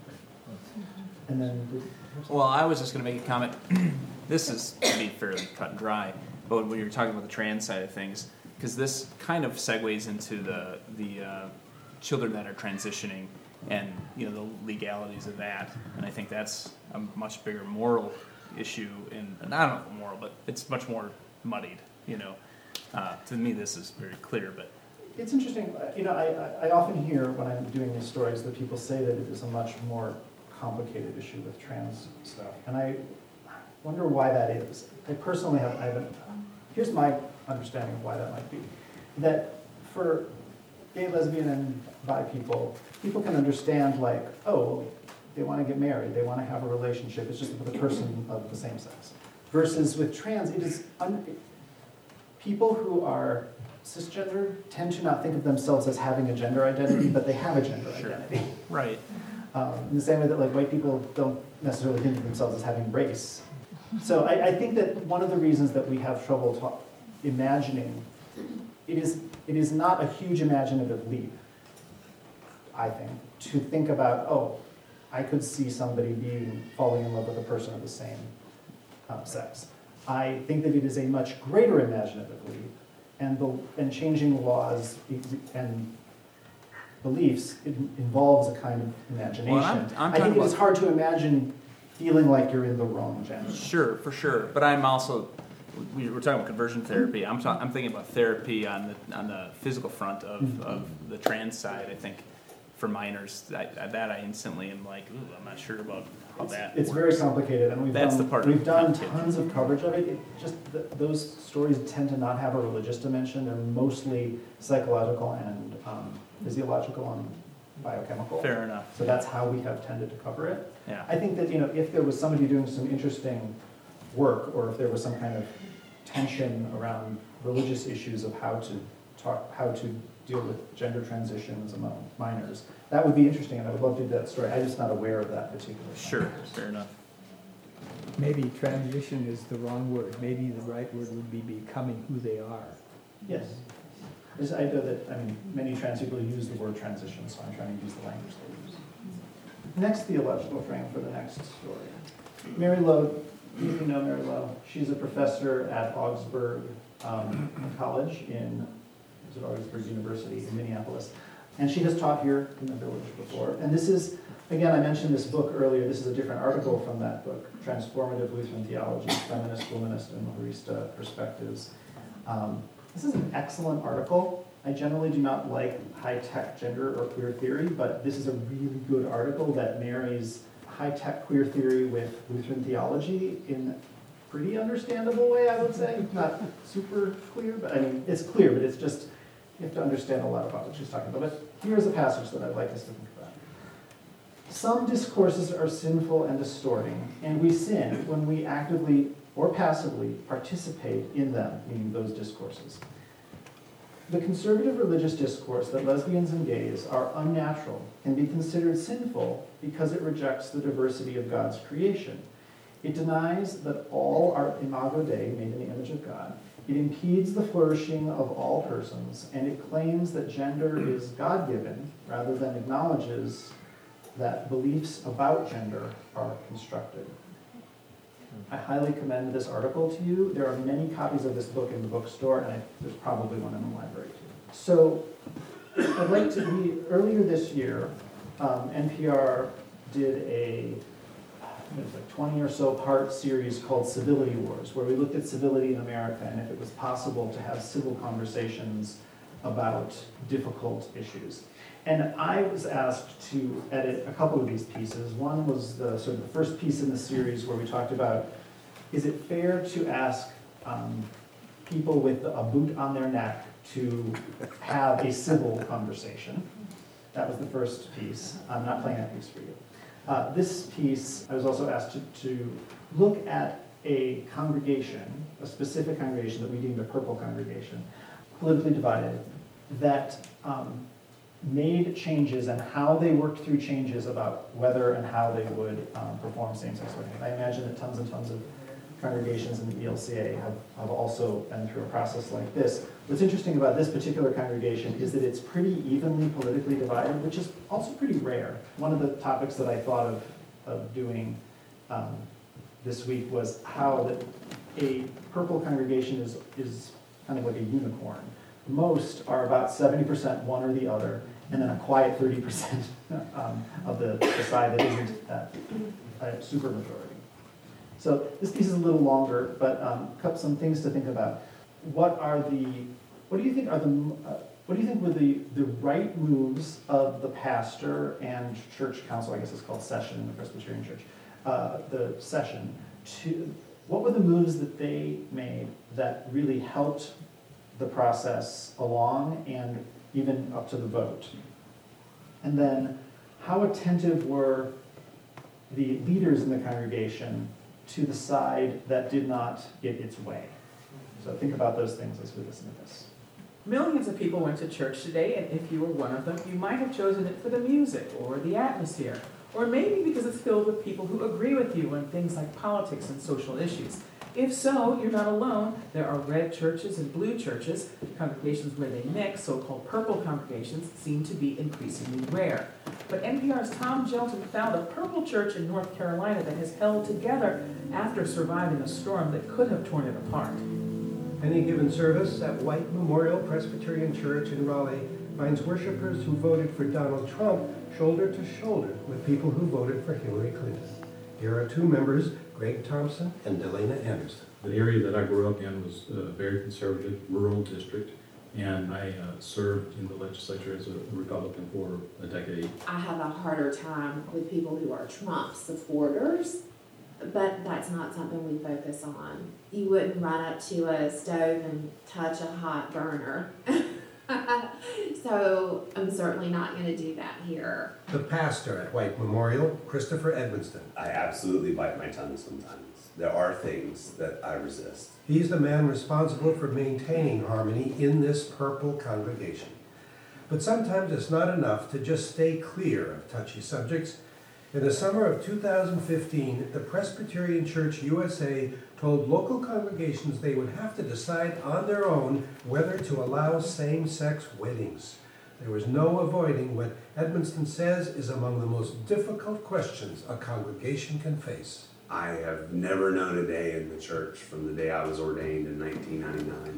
And then, well, I was just going to make a comment. This is to be fairly cut and dry, but when you were talking about the trans side of things, because this kind of segues into the children that are transitioning and the legalities of that, and I think that's a much bigger moral issue, and I don't know moral, but it's much more muddied. To me, this is very clear, but. It's interesting, I often hear when I'm doing these stories that people say that it is a much more complicated issue with trans stuff, and I wonder why that is. I personally here's my understanding of why that might be. That for gay, lesbian, and bi people can understand like, oh, they want to get married, they want to have a relationship, it's just with a person of the same sex. Versus with trans, it is, people who are cisgender tend to not think of themselves as having a gender identity, but they have a gender identity. Right. In the same way that like white people don't necessarily think of themselves as having race. So I think that one of the reasons that we have trouble imagining, it is not a huge imaginative leap, I think, to think about, oh, I could see somebody falling in love with a person of the same sex. I think that it is a much greater imaginative leap, and changing laws and beliefs, it involves a kind of imagination. Well, I'm I think it talking is hard to imagine feeling like you're in the wrong gender. Sure, for sure. But I'm also, we were talking about conversion therapy. I'm thinking about therapy on the physical front of the trans side. I think for minors, that I instantly am like, ooh, I'm not sure about how that It's works. very complicated, and we've done complicated. tons of coverage of it. Those stories tend to not have a religious dimension. They're mostly psychological and physiological and biochemical. Fair enough. So that's how we have tended to cover it. Yeah. I think that if there was somebody doing some interesting work, or if there was some kind of tension around religious issues of how to deal with gender transitions among minors, that would be interesting, and I would love to do that story. I'm just not aware of that particular. Sure, fair enough. Maybe transition is the wrong word. Maybe the right word would be becoming who they are. Yes. I know that, many trans people use the word transition, so I'm trying to use the language they use. Next theological frame for the next story. Mary Lowe, you know Mary Lowe. She's a professor at Augsburg College in was at Augsburg University in Minneapolis. And she has taught here in the village before. And this is, again, I mentioned this book earlier. This is a different article from that book, Transformative Lutheran Theology, Feminist, Womanist, and Marista Perspectives. This is an excellent article. I generally do not like high-tech gender or queer theory, but this is a really good article that marries high-tech queer theory with Lutheran theology in a pretty understandable way, I would say. Not super clear, but I mean, it's clear, but it's just, you have to understand a lot about what she's talking about. But here's a passage that I'd like us to think about. Some discourses are sinful and distorting, and we sin when we actively or passively participate in them, meaning those discourses. The conservative religious discourse that lesbians and gays are unnatural can be considered sinful because it rejects the diversity of God's creation. It denies that all are imago Dei, made in the image of God. It impedes the flourishing of all persons, and it claims that gender is God-given rather than acknowledges that beliefs about gender are constructed. I highly commend this article to you. There are many copies of this book in the bookstore, and there's probably one in the library too. So I'd like to earlier this year, NPR did a 20 or so part series called Civility Wars, where we looked at civility in America and if it was possible to have civil conversations about difficult issues. And I was asked to edit a couple of these pieces. One was the sort of the first piece in the series where we talked about, is it fair to ask people with a boot on their neck to have a civil conversation? That was the first piece. I'm not playing that piece for you. This piece, I was also asked to look at a congregation, a specific congregation that we deemed a purple congregation, politically divided, that made changes and how they worked through changes about whether and how they would perform same-sex weddings. I imagine that tons and tons of congregations in the ELCA have also been through a process like this. What's interesting about this particular congregation is that it's pretty evenly politically divided, which is also pretty rare. One of the topics that I thought of doing this week was how that a purple congregation is kind of like a unicorn. Most are about 70% one or the other, and then a quiet 30% of the side that isn't a supermajority. So this piece is a little longer, but some things to think about. What do you think were the right moves of the pastor and church council? I guess it's called session in the Presbyterian Church. The session. What were the moves that they made that really helped the process along and even up to the vote? And then, how attentive were the leaders in the congregation to the side that did not get its way? So think about those things as we listen to this. Millions of people went to church today, and if you were one of them, you might have chosen it for the music or the atmosphere, or maybe because it's filled with people who agree with you on things like politics and social issues. If so, you're not alone. There are red churches and blue churches. Congregations where they mix, so-called purple congregations, seem to be increasingly rare. But NPR's Tom Gjelten found a purple church in North Carolina that has held together after surviving a storm that could have torn it apart. Any given service at White Memorial Presbyterian Church in Raleigh finds worshipers who voted for Donald Trump shoulder to shoulder with people who voted for Hillary Clinton. Here are two members, Greg Thompson and Delana Anderson. The area that I grew up in was a very conservative rural district, and I served in the legislature as a Republican for a decade. I have a harder time with people who are Trump supporters, but that's not something we focus on. You wouldn't run up to a stove and touch a hot burner. So I'm certainly not going to do that here. The pastor at White Memorial, Christopher Edmonston. I absolutely bite my tongue sometimes. There are things that I resist. He's the man responsible for maintaining harmony in this purple congregation. But sometimes it's not enough to just stay clear of touchy subjects. In the summer of 2015, the Presbyterian Church USA told local congregations they would have to decide on their own whether to allow same-sex weddings. There was no avoiding what Edmonston says is among the most difficult questions a congregation can face. I have never known a day in the church from the day I was ordained in 1999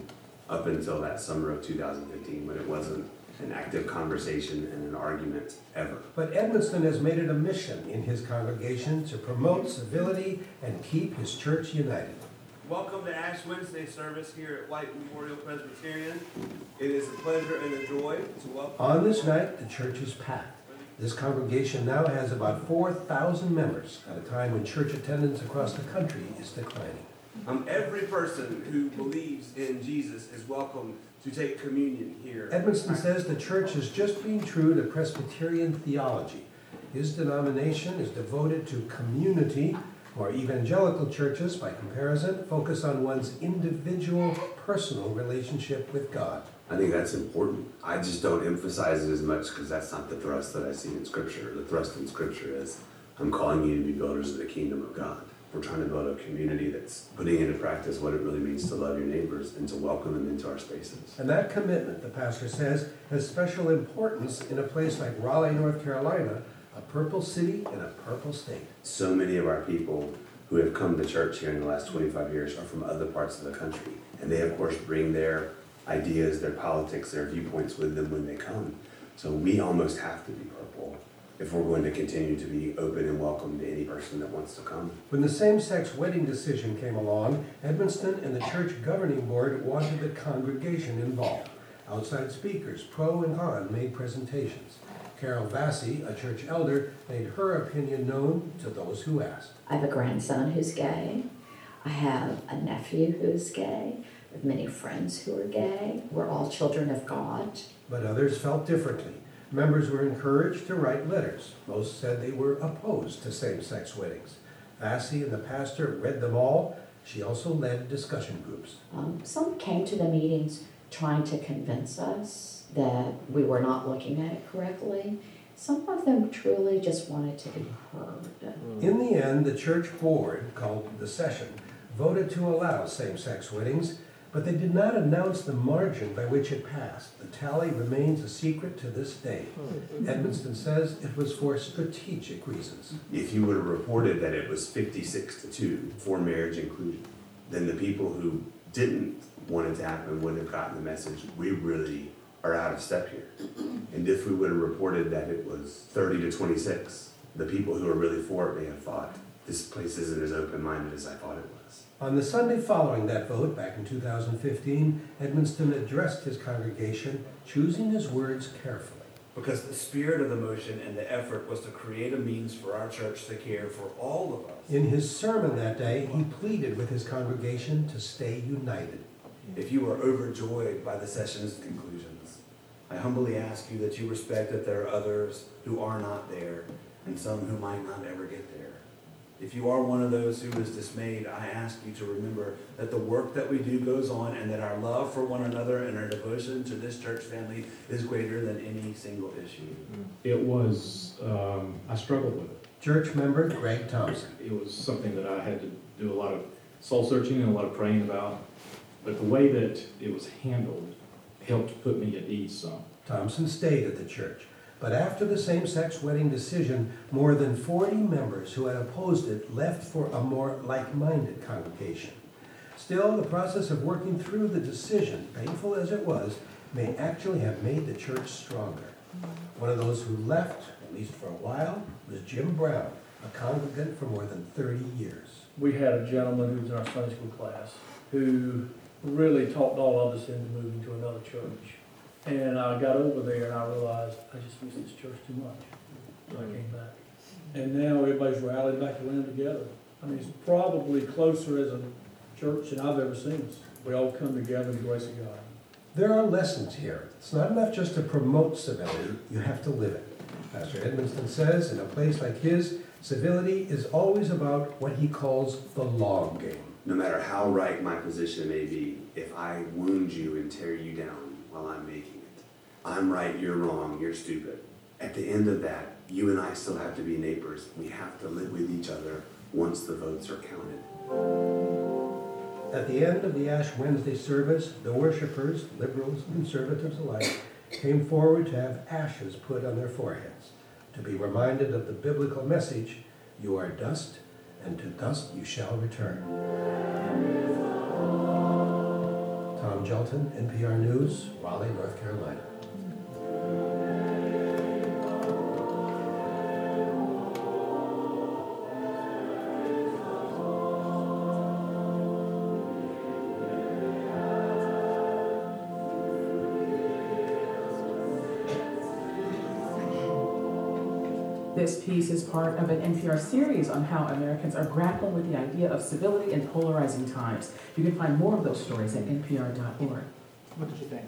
up until that summer of 2015 when it wasn't an active conversation and an argument ever. But Edmiston has made it a mission in his congregation to promote civility and keep his church united. Welcome to Ash Wednesday service here at White Memorial Presbyterian. It is a pleasure and a joy to welcome. On this night, the church is packed. This congregation now has about 4,000 members at a time when church attendance across the country is declining. Every person who believes in Jesus is welcome to take communion here. Edmiston says the church is just being true to Presbyterian theology. His denomination is devoted to community, while evangelical churches, by comparison, focus on one's individual, personal relationship with God. I think that's important. I just don't emphasize it as much because that's not the thrust that I see in Scripture. The thrust in Scripture is, I'm calling you to be builders of the kingdom of God. We're trying to build a community that's putting into practice what it really means to love your neighbors and to welcome them into our spaces. And that commitment, the pastor says, has special importance in a place like Raleigh, North Carolina, a purple city in a purple state. So many of our people who have come to church here in the last 25 years are from other parts of the country. And they, of course, bring their ideas, their politics, their viewpoints with them when they come. So we almost have to be purple if we're going to continue to be open and welcome to any person that wants to come. When the same-sex wedding decision came along, Edmiston and the church governing board wanted the congregation involved. Outside speakers, pro and con, made presentations. Carol Vassy, a church elder, made her opinion known to those who asked. I have a grandson who's gay. I have a nephew who's gay. I have many friends who are gay. We're all children of God. But others felt differently. Members were encouraged to write letters. Most said they were opposed to same-sex weddings. Vassy and the pastor read them all. She also led discussion groups. Some came to the meetings trying to convince us that we were not looking at it correctly. Some of them truly just wanted to be heard. In the end, the church board, called the session, voted to allow same-sex weddings, but they did not announce the margin by which it passed. The tally remains a secret to this day. Edmiston says it was for strategic reasons. If you would have reported that it was 56-2 for marriage inclusion, then the people who didn't want it to happen would have gotten the message, we really are out of step here. And if we would have reported that it was 30-26, the people who are really for it may have thought, this place isn't as open-minded as I thought it was. On the Sunday following that vote, back in 2015, Edmiston addressed his congregation, choosing his words carefully. Because the spirit of the motion and the effort was to create a means for our church to care for all of us. In his sermon that day, he pleaded with his congregation to stay united. If you are overjoyed by the session's conclusions, I humbly ask you that you respect that there are others who are not there and some who might not ever get there. If you are one of those who is dismayed, I ask you to remember that the work that we do goes on and that our love for one another and our devotion to this church family is greater than any single issue. It was, I struggled with it. Church member Greg Thompson. It was something that I had to do a lot of soul searching and a lot of praying about. But the way that it was handled helped put me at ease some. Thompson stayed at the church. But after the same-sex wedding decision, more than 40 members who had opposed it left for a more like-minded congregation. Still, the process of working through the decision, painful as it was, may actually have made the church stronger. One of those who left, at least for a while, was Jim Brown, a congregant for more than 30 years. We had a gentleman who was in our Sunday school class who really talked all of us into moving to another church. And I got over there and I realized I just miss this church too much. So I came back. And now everybody's rallied back around together. I mean, it's probably closer as a church than I've ever seen us. We all come together in the grace of God. There are lessons here. It's not enough just to promote civility, you have to live it. Pastor Edmiston says, in a place like his, civility is always about what he calls the long game. No matter how right my position may be, if I wound you and tear you down while I'm making it, I'm right, you're wrong, you're stupid. At the end of that, you and I still have to be neighbors. We have to live with each other once the votes are counted. At the end of the Ash Wednesday service, the worshipers, liberals and conservatives alike, came forward to have ashes put on their foreheads, to be reminded of the biblical message, you are dust, and to dust you shall return. Tom Shelton, NPR News, Raleigh, North Carolina. This piece is part of an NPR series on how Americans are grappling with the idea of civility in polarizing times. You can find more of those stories at npr.org. What did you think?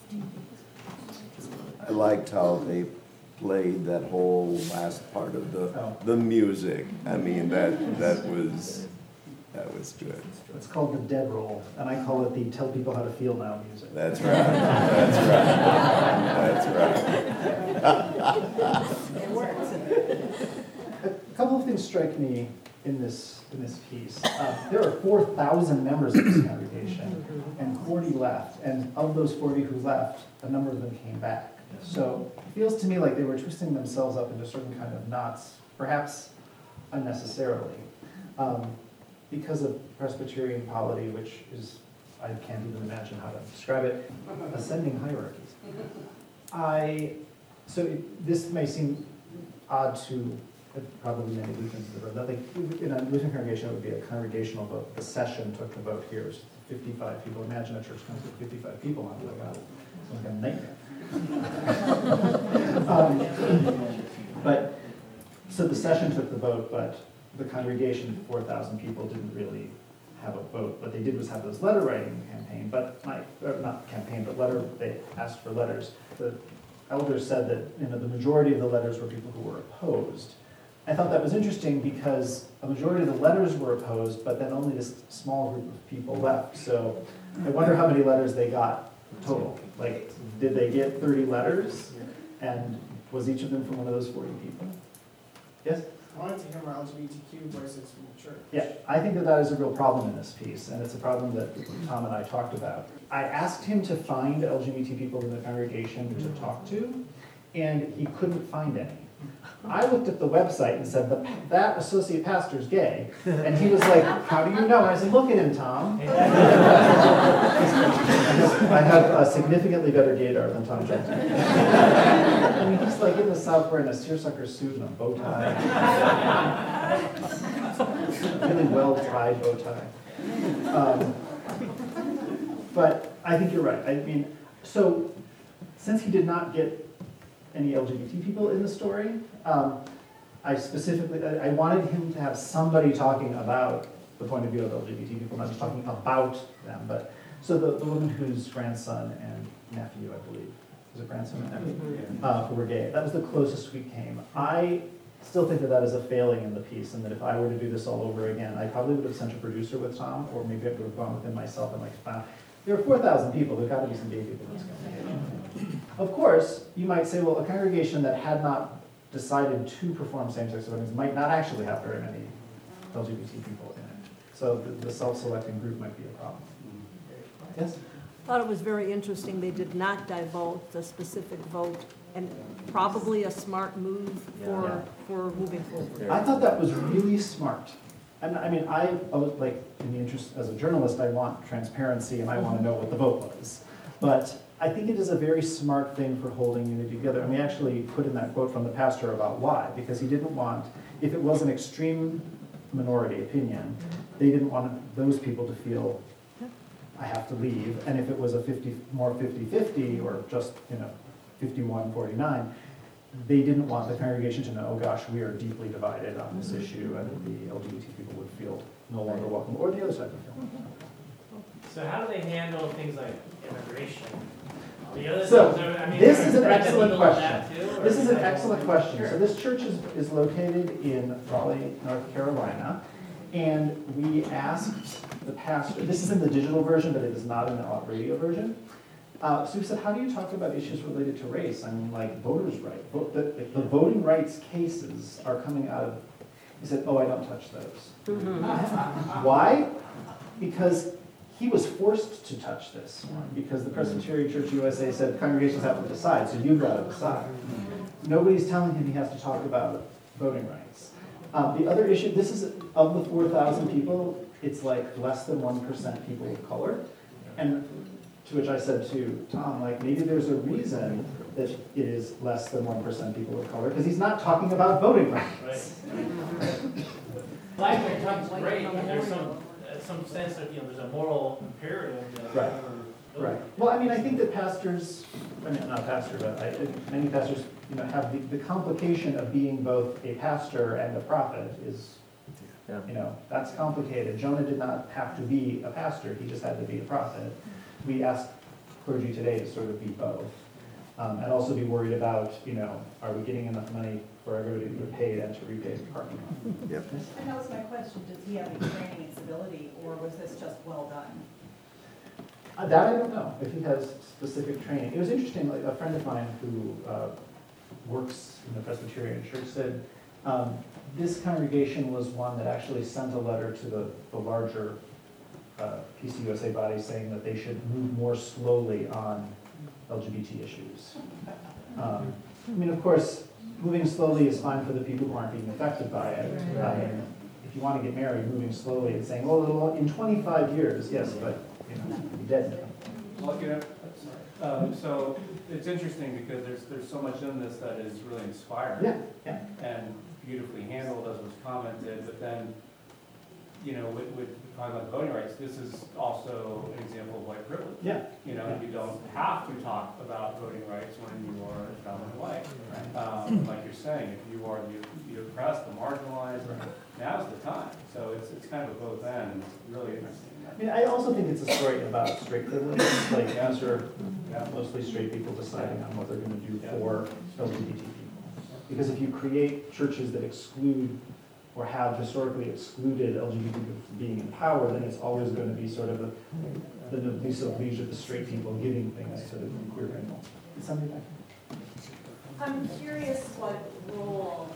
I liked how they played that whole last part of the music. I mean, that was good. It's called the dead roll, and I call it the tell people how to feel now music. That's right. That's right. It works. A couple of things strike me in this piece. There are 4,000 members of this congregation, and 40 left. And of those 40 who left, a number of them came back. So it feels to me like they were twisting themselves up into certain kind of knots, perhaps unnecessarily, because of Presbyterian polity, which is, I can't even imagine how to describe it, ascending hierarchies. This may seem odd to probably many Lutherans in the room. That in a Lutheran congregation, it would be a congregational vote. The session took the vote here. It was 55 people. Imagine a church comes with 55 people on it. Like, wow, it's like a nightmare. So the session took the vote, but the congregation, 4,000 people, didn't really have a vote. What they did was have this letter writing campaign, they asked for letters. The elders said that the majority of the letters were people who were opposed. I thought that was interesting because a majority of the letters were opposed, but then only this small group of people left. So I wonder how many letters they got total. Like, did they get 30 letters? And was each of them from one of those 40 people? Yes? I wanted to hear more LGBTQ voices from the church. Yeah, I think that is a real problem in this piece, and it's a problem that Tom and I talked about. I asked him to find LGBT people in the congregation to talk to, and he couldn't find any. I looked at the website and said, that associate pastor's gay. And he was like, how do you know? I said, look at him, Tom. I have a significantly better gaydar than Tom Johnson. I mean, he's like in the South wearing a seersucker suit and a bow tie. Really well-tied bow tie. But I think you're right. I mean, so since he did not get any LGBT people in the story, I wanted him to have somebody talking about the point of view of LGBT people, not just talking about them. But so the woman whose grandson and nephew, I believe, was it grandson and nephew, who were gay, that was the closest we came. I still think that is a failing in the piece, and that if I were to do this all over again, I probably would have sent a producer with Tom, or maybe I would have gone with him myself and found, there are 4,000 people, there got to be some gay people in this congregation. Of course, you might say, well, a congregation that had not decided to perform same-sex weddings might not actually have very many LGBT people in it. So the self-selecting group might be a problem. Yes? I thought it was very interesting they did not divulge the specific vote, and probably a smart move for moving forward. I thought that was really smart. And I mean, I was like, in the interest, as a journalist, I want transparency and I want to know what the vote was. But I think it is a very smart thing for holding unity together. And we actually put in that quote from the pastor about why, because he didn't want, if it was an extreme minority opinion, they didn't want those people to feel, I have to leave. And if it was a more 50-50 or just 51-49, they didn't want the congregation to know, oh gosh, we are deeply divided on this issue, and the LGBT people would feel no longer welcome, or the other side would feel welcome. So how do they handle things like immigration? So this is an excellent question. This is an excellent question. So this church is located in Raleigh, North Carolina, and we asked the pastor, this is in the digital version, but it is not in the radio version. So we said, how do you talk about issues related to race? I mean, like voters' rights. The voting rights cases are coming out of, he said, oh, I don't touch those. Why? Because he was forced to touch this one, because the Presbyterian Church USA said congregations have to decide, so you've got to decide. Nobody's telling him he has to talk about voting rights. The other issue, this is, of the 4,000 people, it's like less than 1% people of color. And to which I said to Tom, like, maybe there's a reason that it is less than 1% people of color, because he's not talking about voting rights. Life becomes great, and there's some sense of, there's a moral imperative. Right. Right. Well, I mean, I think that pastors, I mean, not a pastor, but many pastors, have the complication of being both a pastor and a prophet is, that's complicated. Jonah did not have to be a pastor, he just had to be a prophet. We ask clergy today to sort of be both. And also be worried about, are we getting enough money for everybody to get paid and to repay the parking lot? Yep. And that was my question, does he have any training in civility, or was this just well done? That I don't know, if he has specific training. It was interesting, like a friend of mine who works in the Presbyterian Church said, this congregation was one that actually sent a letter to the larger PCUSA body saying that they should move more slowly on LGBT issues. I mean, of course, moving slowly is fine for the people who aren't being affected by it. If you want to get married, moving slowly and saying, well, in 25 years, yes, but you're dead now. Well, so it's interesting because there's so much in this that is really inspiring. Yeah. And beautifully handled, as was commented, but then, with talking about voting rights, this is also an example of white privilege. Yeah. You don't have to talk about voting rights when you are a dominant white. Like you're saying, if you are the oppressed, the marginalized, now's the time. So it's kind of a both ends. It's really interesting. I mean, I also think it's a story about straight privilege, like these are mostly straight people deciding on what they're going to do for LGBT people. Because if you create churches that exclude or have historically excluded LGBT people from being in power, then it's always going to be sort of the least of leisure, the straight people giving things to the queer people. Something like that. I'm curious what role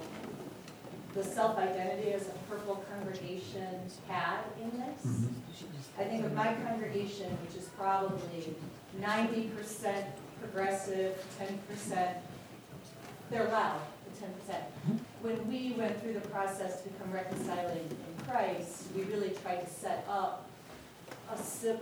the self-identity as a purple congregation had in this. Mm-hmm. I think of my congregation, which is probably 90% progressive, 10%, they're loud, the 10%. When we went through the process to become reconciling in Christ, we really tried to set up a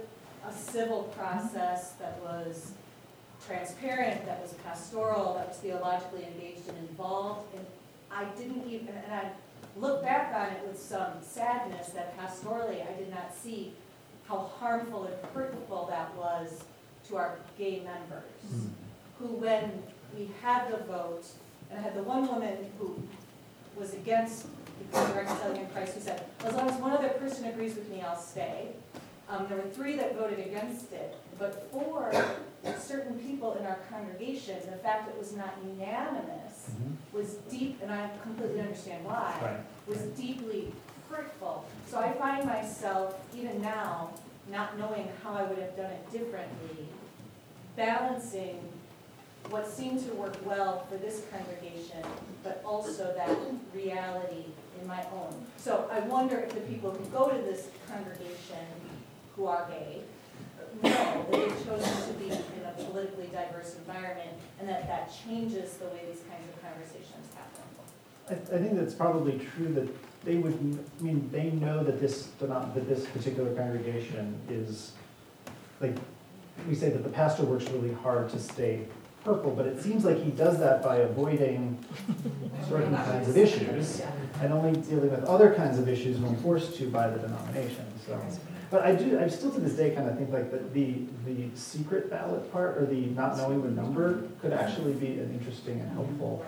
civil process that was transparent, that was pastoral, that was theologically engaged and involved. And I didn't even, and I look back on it with some sadness that pastorally I did not see how harmful and hurtful that was to our gay members, who when we had the vote, and I had the one woman who was against becoming reconciling in Christ who said, well, as long as one other person agrees with me, I'll stay. There were 3 that voted against it, but for certain people in our congregation, the fact that it was not unanimous was deep, and I completely understand why, was deeply hurtful. So I find myself, even now, not knowing how I would have done it differently, balancing what seemed to work well for this congregation, but also that reality in my own. So I wonder if the people who go to this congregation who are gay know that they've chosen to be in a politically diverse environment, and that changes the way these kinds of conversations happen. I think that's probably true that they would, I mean, they know that this particular congregation is, like, we say that the pastor works really hard to stay purple, but it seems like he does that by avoiding certain kinds of issues and only dealing with other kinds of issues when forced to by the denomination. So, but I still to this day kind of think like the secret ballot part, or the not knowing the number, could actually be an interesting and helpful.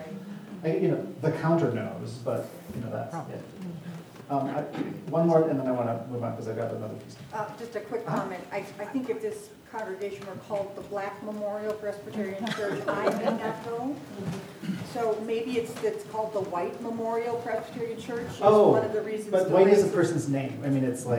The counter knows, but that's it. One more, and then I want to move on because I've got another piece. Just a quick comment. I think if this congregation were called the Black Memorial Presbyterian Church, I may not go. So maybe it's called the White Memorial Presbyterian Church. Is one of the reasons. But white is a person's name. I mean, it's like.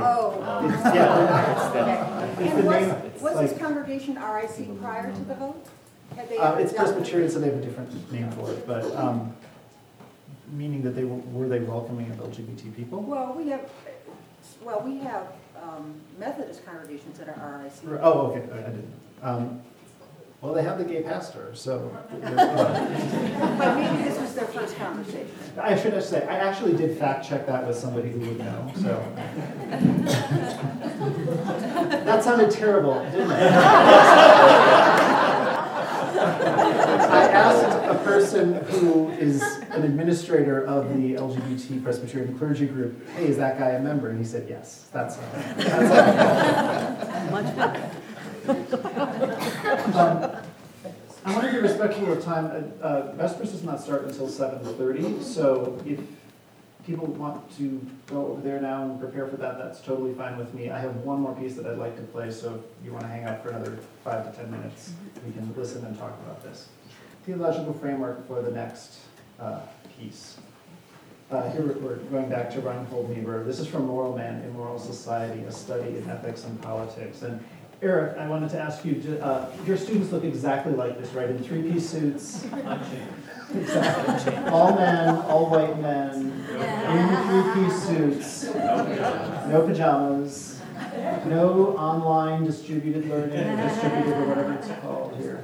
It's the name. Was this congregation RIC prior to the vote? Had they it's Presbyterian, so they have a different name for it, but meaning that were they welcoming of LGBT people? Well, we have Methodist congregations that are RIC. Oh, okay, I didn't. Well, they have the gay pastor, so. But maybe this was their first conversation. I should say, I actually did fact check that with somebody who would know, so. That sounded terrible, didn't it? I asked a person who is an administrator of the LGBT Presbyterian clergy group, hey, is that guy a member? And he said, yes, that's Much better. I want to be respectful of time. Vespers does not start until 7:30, so if people want to go over there now and prepare for that, that's totally fine with me. I have one more piece that I'd like to play, so if you want to hang out for another 5 to 10 minutes, we can listen and talk about this. Theological framework for the next piece. Here we're going back to Reinhold Niebuhr. This is from Moral Man, Immoral Society, a study in ethics and politics. And Eric, I wanted to ask you, your students look exactly like this, right? In three-piece suits. Exactly. All men, all white men, in three-piece suits, no pajamas, no online distributed learning, distributed or whatever it's called here.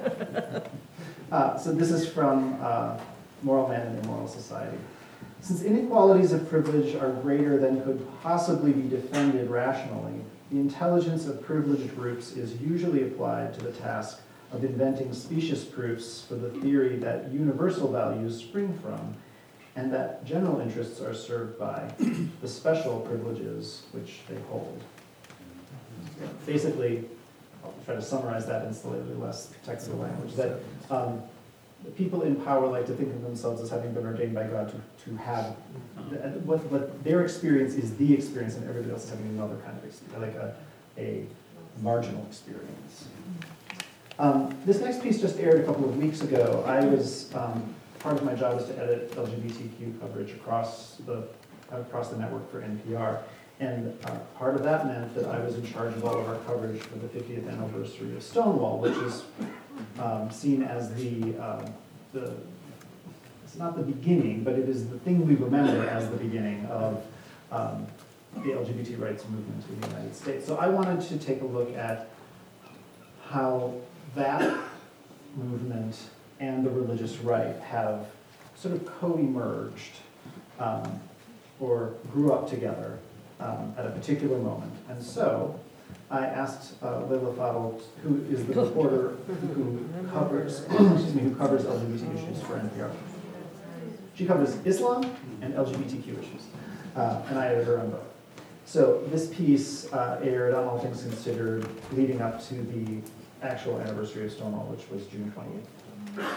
So this is from Moral Man and Immoral Society. Since inequalities of privilege are greater than could possibly be defended rationally, the intelligence of privileged groups is usually applied to the task of inventing specious proofs for the theory that universal values spring from, and that general interests are served by the special privileges which they hold. Basically, I'll try to summarize that in slightly less technical language, that the people in power like to think of themselves as having been ordained by God to have, what their experience is the experience, and everybody else is having another kind of experience, like a marginal experience. This next piece just aired a couple of weeks ago. I was, part of my job is to edit LGBTQ coverage across the network for NPR. And part of that meant that I was in charge of all of our coverage for the 50th anniversary of Stonewall, which is seen as it's not the beginning, but it is the thing we remember as the beginning of the LGBT rights movement in the United States. So I wanted to take a look at how that movement and the religious right have sort of co-emerged or grew up together at a particular moment. And so I asked Leila Fadel, who is the reporter who covers LGBT issues for NPR. She covers Islam and LGBTQ issues, and I edited her on both. So this piece aired on All Things Considered leading up to the actual anniversary of Stonewall, which was June 28th.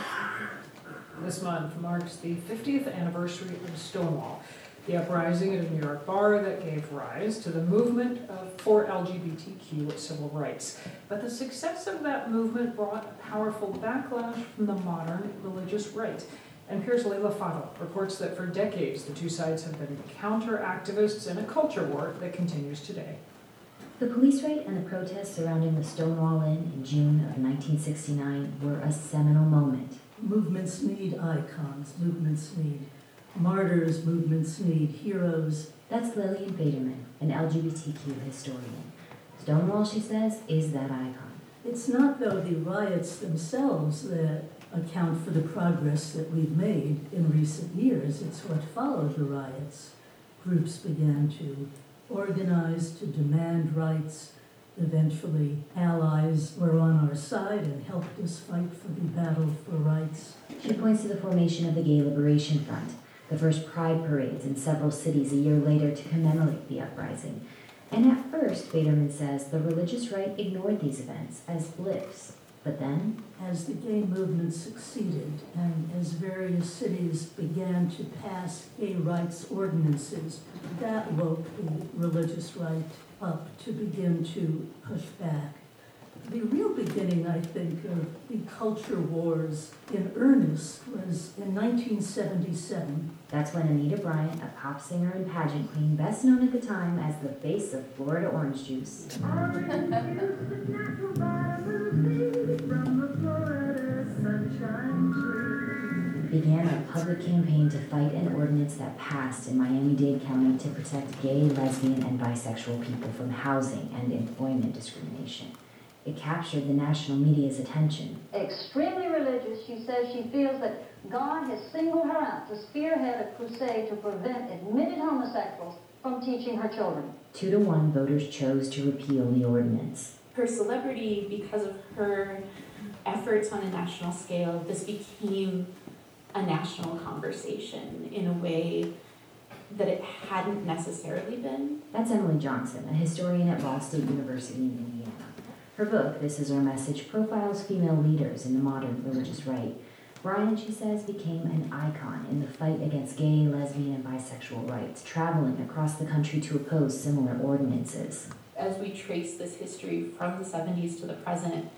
This month marks the 50th anniversary of Stonewall, the uprising at a New York bar that gave rise to the movement for LGBTQ civil rights. But the success of that movement brought a powerful backlash from the modern religious right. NPR's Leila Fadel reports that for decades the two sides have been counter-activists in a culture war that continues today. The police raid and the protests surrounding the Stonewall Inn in June of 1969 were a seminal moment. Movements need icons, movements need martyrs, movements need heroes. That's Lillian Baderman, an LGBTQ historian. Stonewall, she says, is that icon. It's not, though, the riots themselves that account for the progress that we've made in recent years. It's what followed the riots. Groups began to organize, to demand rights. Eventually, allies were on our side and helped us fight for the battle for rights. She points to the formation of the Gay Liberation Front, the first pride parades in several cities a year later to commemorate the uprising. And at first, Baderman says, the religious right ignored these events as blips. But then, as the gay movement succeeded and as various cities began to pass gay rights ordinances, that woke the religious right up to begin to push back. The real beginning, I think, of the culture wars in earnest was in 1977. That's when Anita Bryant, a pop singer and pageant queen, best known at the time as the face of Florida Orange Juice, began a public campaign to fight an ordinance that passed in Miami-Dade County to protect gay, lesbian, and bisexual people from housing and employment discrimination. It captured the national media's attention. Extremely religious, she says she feels that God has singled her out to spearhead a crusade to prevent admitted homosexuals from teaching her children. 2-1 voters chose to repeal the ordinance. Her celebrity, because of her efforts on a national scale, this became a national conversation in a way that it hadn't necessarily been. That's Emily Johnson, a historian at Ball State University in Indiana. Her book, This Is Our Message, profiles female leaders in the modern religious right. Bryan, she says, became an icon in the fight against gay, lesbian, and bisexual rights, traveling across the country to oppose similar ordinances. As we trace this history from the 70s to the present,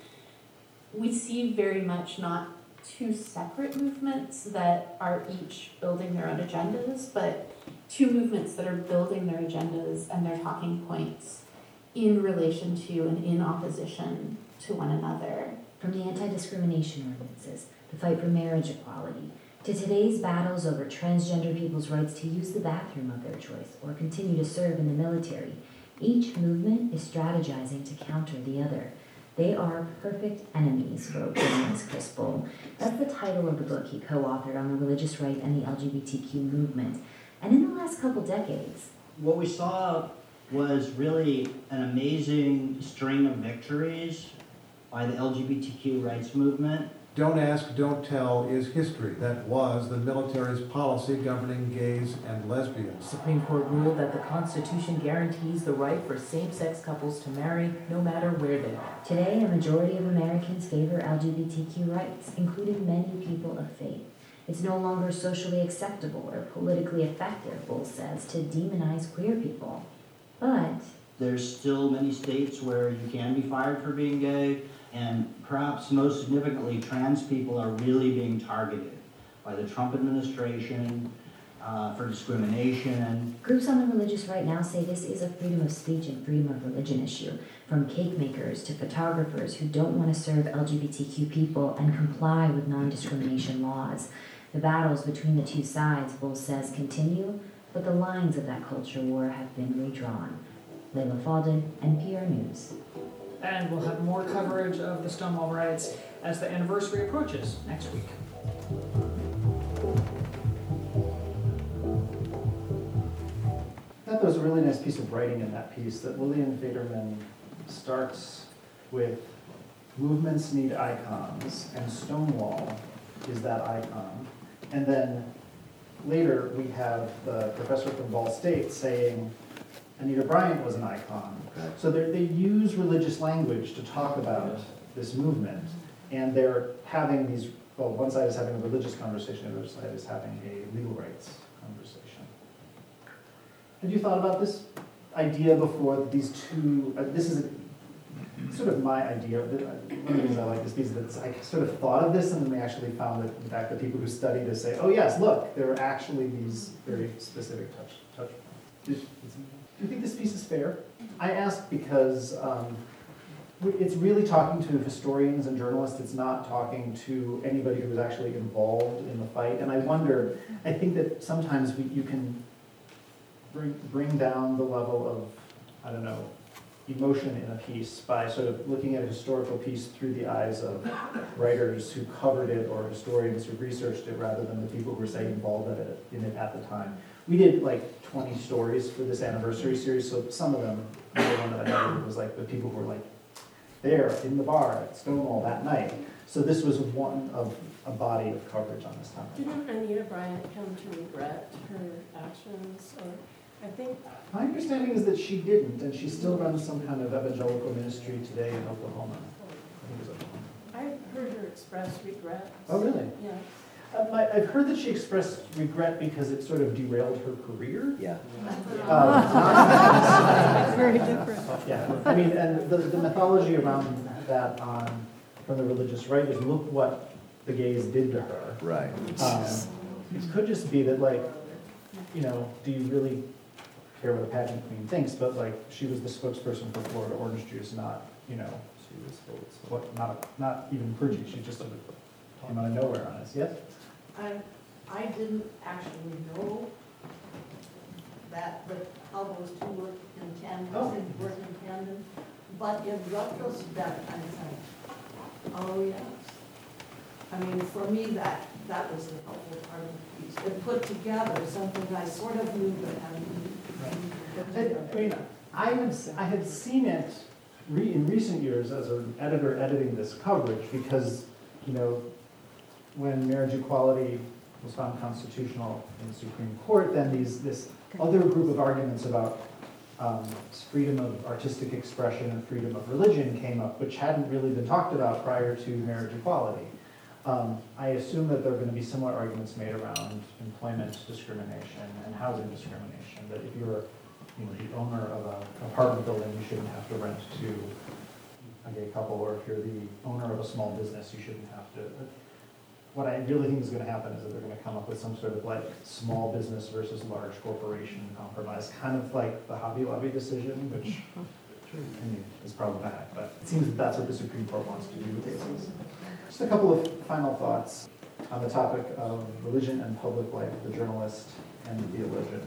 we see very much not two separate movements that are each building their own agendas, but two movements that are building their agendas and their talking points in relation to and in opposition to one another. From the anti-discrimination ordinances, the fight for marriage equality, to today's battles over transgender people's rights to use the bathroom of their choice or continue to serve in the military, each movement is strategizing to counter the other. They are perfect enemies, wrote journalist Chris Bull. That's the title of the book he co-authored on the religious right and the LGBTQ movement. And in the last couple decades, what we saw was really an amazing string of victories by the LGBTQ rights movement. Don't ask, don't tell is history. That was the military's policy governing gays and lesbians. Supreme Court ruled that the Constitution guarantees the right for same-sex couples to marry no matter where they are. Today, a majority of Americans favor LGBTQ rights, including many people of faith. It's no longer socially acceptable or politically effective, Bull says, to demonize queer people. But there's still many states where you can be fired for being gay, and perhaps most significantly, trans people are really being targeted by the Trump administration for discrimination. Groups on the religious right now say this is a freedom of speech and freedom of religion issue, from cake makers to photographers who don't want to serve LGBTQ people and comply with non-discrimination laws. The battles between the two sides, Bull says, continue, but the lines of that culture war have been redrawn. Layla Faldin, NPR News. And we'll have more coverage of the Stonewall riots as the anniversary approaches next week. I thought there was a really nice piece of writing in that piece that Lillian Faderman starts with movements need icons, and Stonewall is that icon. And then later we have the professor from Ball State saying Anita Bryant was an icon. So they use religious language to talk about this movement, and they're having these, well, one side is having a religious conversation, the other side is having a legal rights conversation. Had you thought about this idea before, these two, this is sort of my idea. One of the reasons I like this piece is that I sort of thought of this, and then we actually found that, in fact, the people who study this say, oh yes, look, there are actually these very specific touch. Do you think this piece is fair? I ask because it's really talking to historians and journalists. It's not talking to anybody who's actually involved in the fight. And I wonder, I think that sometimes you can bring down the level of, I don't know, emotion in a piece by sort of looking at a historical piece through the eyes of writers who covered it or historians who researched it rather than the people who were, say, involved in it at the time. We did like 20 stories for this anniversary series, so some of them, the one that I did was like the people who were like there in the bar at Stonewall that night. So this was one of a body of coverage on this topic. Didn't Anita Bryant come to regret her actions, or I think... My understanding is that she didn't, and she still runs some kind of evangelical ministry today in Oklahoma. I think it was Oklahoma. I heard her express regret. Oh, really? Yeah. I've heard that she expressed regret because it sort of derailed her career. Yeah. Very different. Yeah, I mean, and the mythology around that from the religious right is look what the gays did to her. Right. It could just be that, like, you know, do you really care what a pageant queen thinks? But like, she was the spokesperson for Florida Orange Juice, not, you know, she was not even clergy. She just came out of nowhere on us. Yes. I didn't actually know that, but how those two work in tandem, but in retrospect, I'm saying, oh yes. I mean, for me, that was the helpful part of the piece. It put together something I sort of knew but hadn't I mean, I had seen it in recent years as an editor editing this coverage because, you know, when marriage equality was found constitutional in the Supreme Court, then this other group of arguments about freedom of artistic expression and freedom of religion came up, which hadn't really been talked about prior to marriage equality. I assume that there are going to be similar arguments made around employment discrimination and housing discrimination, that if you're the owner of an apartment building, you shouldn't have to rent to a gay couple, or if you're the owner of a small business, you shouldn't have to. What I really think is going to happen is that they're going to come up with some sort of like small business versus large corporation compromise, kind of like the Hobby Lobby decision, which is problematic, but it seems that that's what the Supreme Court wants to do with cases. Just a couple of final thoughts on the topic of religion and public life, the journalist and the theologian.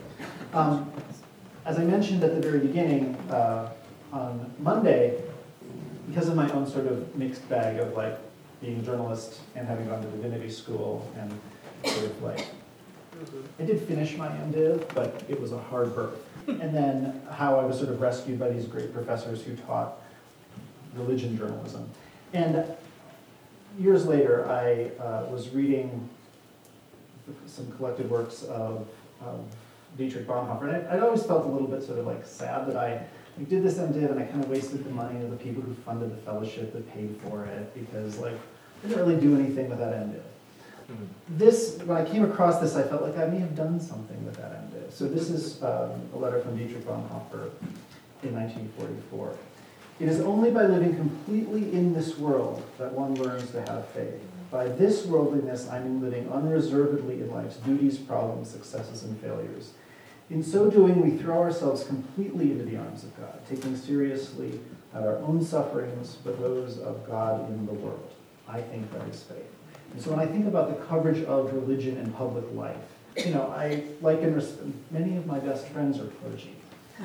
As I mentioned at the very beginning, on Monday, because of my own sort of mixed bag of like being a journalist and having gone to divinity school and sort of like, I did finish my MDiv, but it was a hard birth. And then how I was sort of rescued by these great professors who taught religion journalism. And years later, I was reading some collected works of Dietrich Bonhoeffer, and I'd always felt a little bit sort of like sad that I did this MDiv and I kind of wasted the money of the people who funded the fellowship that paid for it, because like I didn't really do anything with that MDiv. When I came across this, I felt like I may have done something with that MDiv. So this is a letter from Dietrich Bonhoeffer in 1944. It is only by living completely in this world that one learns to have faith. By this worldliness, I mean living unreservedly in life's duties, problems, successes, and failures. In so doing, we throw ourselves completely into the arms of God, taking seriously not our own sufferings, but those of God in the world. I think that is faith. And so when I think about the coverage of religion and public life, I like and many of my best friends are clergy.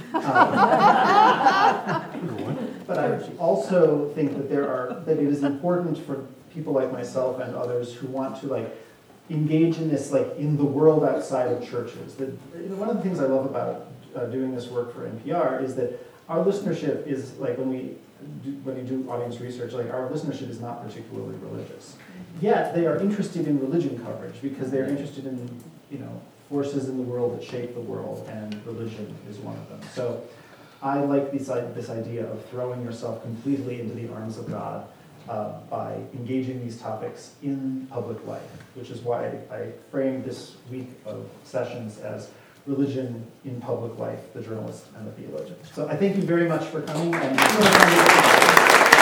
But I also think that that it is important for people like myself and others who want to engage in this in the world outside of churches. One of the things I love about doing this work for NPR is that our listenership is when you do audience research, our listenership is not particularly religious. Yet they are interested in religion coverage because they are interested in forces in the world that shape the world, and religion is one of them. So I like this idea of throwing yourself completely into the arms of God by engaging these topics in public life, which is why I framed this week of sessions as Religion in Public Life, the Journalist and the Theologian. So I thank you very much for coming. And